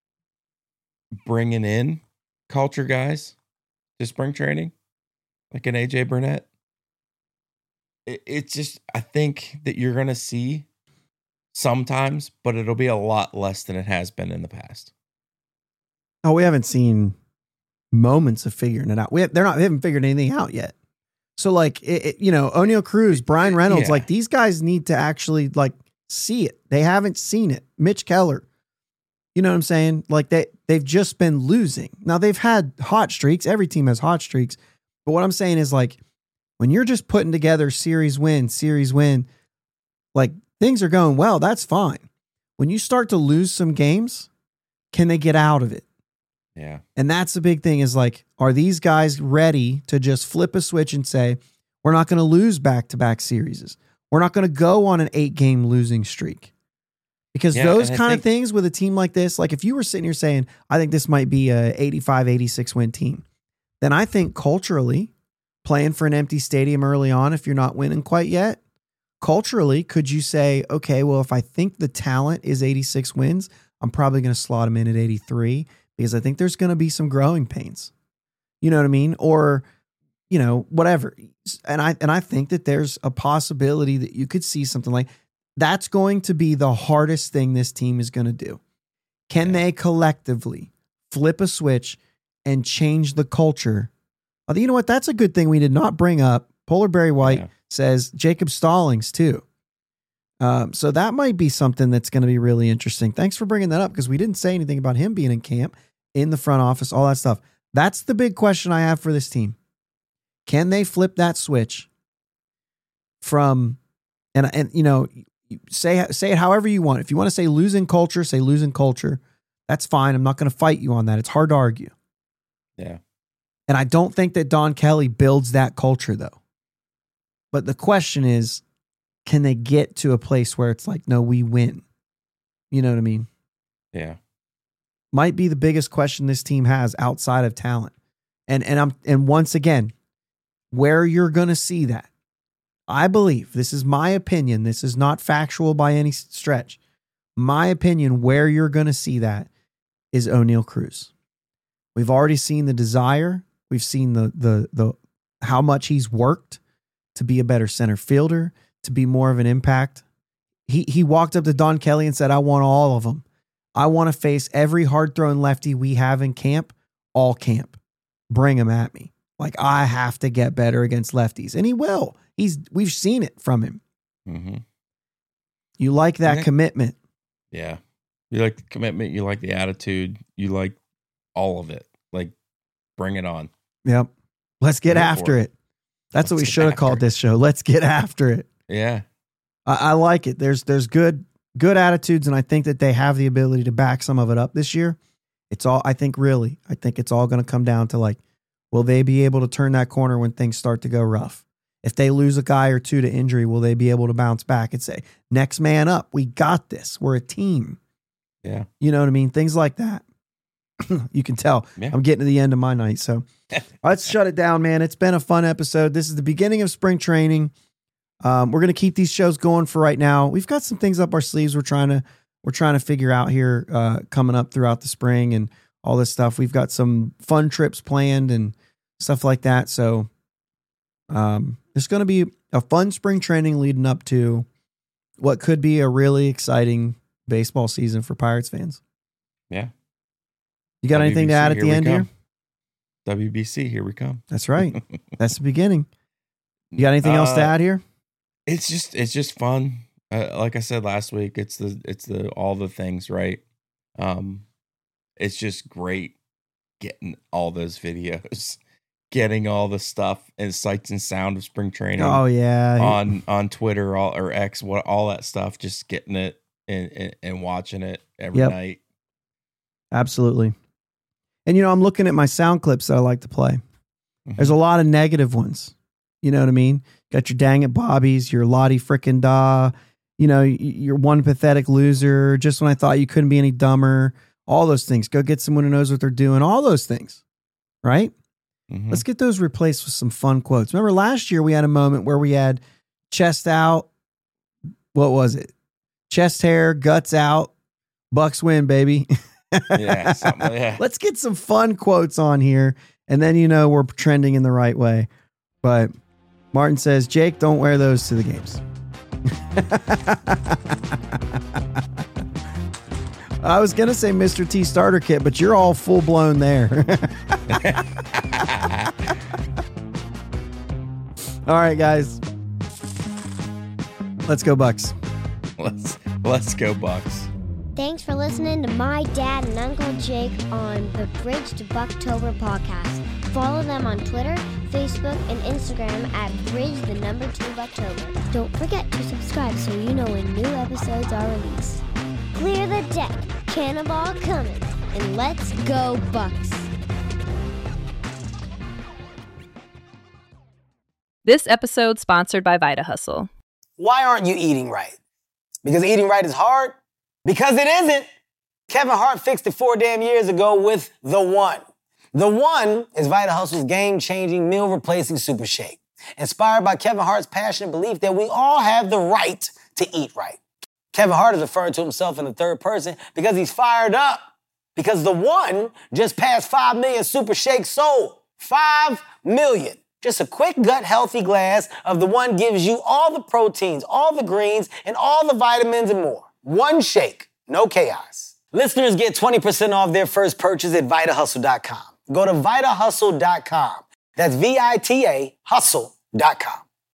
bringing in culture guys to spring training, like an AJ Burnett. It's just, I think that you're going to see sometimes, but it'll be a lot less than it has been in the past. Oh, we haven't seen moments of figuring it out. They haven't figured anything out yet. So like, O'Neal Cruz, Brian Reynolds, Yeah. like these guys need to actually like see it. They haven't seen it. Mitch Keller, you know what I'm saying? Like they've just been losing. Now they've had hot streaks. Every team has hot streaks. But what I'm saying is like, when you're just putting together series win, like things are going well, that's fine. When you start to lose some games, can they get out of it? Yeah. And that's the big thing is like, are these guys ready to just flip a switch and say, we're not going to lose back-to-back series. We're not going to go on an 8-game losing streak. Because those kind of things with a team like this, like if you were sitting here saying, I think this might be a 85, 86 win team, then I think culturally, playing for an empty stadium early on, if you're not winning quite yet, culturally, could you say, okay, well, if I think the talent is 86 wins, I'm probably going to slot them in at 83 because I think there's going to be some growing pains. You know what I mean? Or, whatever. And I think that there's a possibility that you could see something like that's going to be the hardest thing this team is going to do. Can they collectively flip a switch and change the culture? You know what? That's a good thing we did not bring up. Polar Berry White says Jacob Stallings too. So that might be something that's going to be really interesting. Thanks for bringing that up because we didn't say anything about him being in camp, in the front office, all that stuff. That's the big question I have for this team. Can they flip that switch from, and say it however you want. If you want to say losing culture, say losing culture. That's fine. I'm not going to fight you on that. It's hard to argue. Yeah. And I don't think that Don Kelly builds that culture though. But the question is, can they get to a place where it's like, no, we win? You know what I mean? Yeah. Might be the biggest question this team has outside of talent. And once again, where you're going to see that, I believe, this is my opinion. This is not factual by any stretch. My opinion, where you're going to see that is O'Neal Cruz. We've already seen the desire. We've seen the how much he's worked to be a better center fielder, to be more of an impact. He walked up to Don Kelly and said, I want all of them. I want to face every hard-throwing lefty we have in camp, all camp. Bring them at me. Like, I have to get better against lefties. And he will. We've seen it from him. Mm-hmm. You like that commitment. Yeah. You like the commitment. You like the attitude. You like all of it. Like, bring it on. Yep. Let's get after it. That's what we should have called this show. Let's get after it. Yeah. I like it. There's good attitudes, and I think that they have the ability to back some of it up this year. I think it's all going to come down to like, will they be able to turn that corner when things start to go rough? If they lose a guy or two to injury, will they be able to bounce back and say, next man up, we got this. We're a team. Yeah. You know what I mean? Things like that. You can tell I'm getting to the end of my night. So let's shut it down, man. It's been a fun episode. This is the beginning of spring training. We're going to keep these shows going for right now. We've got some things up our sleeves. We're trying to figure out here coming up throughout the spring and all this stuff. We've got some fun trips planned and stuff like that. So there's going to be a fun spring training leading up to what could be a really exciting baseball season for Pirates fans. Yeah. You got anything to add at the end here? WBC, here we come. That's right. That's the beginning. You got anything else to add here? It's just fun. Like I said last week, it's the all the things, right? It's just great getting all those videos, getting all the stuff and sights and sound of spring training. Oh yeah, on Twitter or X, all that stuff. Just getting it and watching it every night. Absolutely. And I'm looking at my sound clips that I like to play. Mm-hmm. There's a lot of negative ones. You know what I mean? Got your dang it Bobbies, your Lottie frickin' da, your one pathetic loser, just when I thought you couldn't be any dumber, all those things. Go get someone who knows what they're doing, all those things, right? Let's get those replaced with some fun quotes. Remember last year we had a moment where we had chest out. What was it? Chest hair, guts out, Bucks win, baby. Yeah, something like that. Let's get some fun quotes on here. And then, we're trending in the right way. But Martin says, Jake, don't wear those to the games. I was going to say Mr. T starter kit, but you're all full blown there. All right, guys. Let's go Bucks. Let's go Bucks. Thanks for listening to my dad and Uncle Jake on the Bridge to Bucktober podcast. Follow them on Twitter, Facebook, and Instagram at Bridge2Bucktober. Don't forget to subscribe so you know when new episodes are released. Clear the deck, cannonball coming, and let's go Bucks. This episode sponsored by Vita Hustle. Why aren't you eating right? Because eating right is hard? Because it isn't. Kevin Hart fixed it 4 damn years ago with The One. The One is Vita Hustle's game-changing, meal-replacing super shake. Inspired by Kevin Hart's passionate belief that we all have the right to eat right. Kevin Hart is referring to himself in the third person because he's fired up. Because The One just passed 5 million super shakes sold. 5 million. Just a quick gut-healthy glass of The One gives you all the proteins, all the greens, and all the vitamins and more. One shake, no chaos. Listeners get 20% off their first purchase at VitaHustle.com. Go to VitaHustle.com. That's VITA Hustle.com.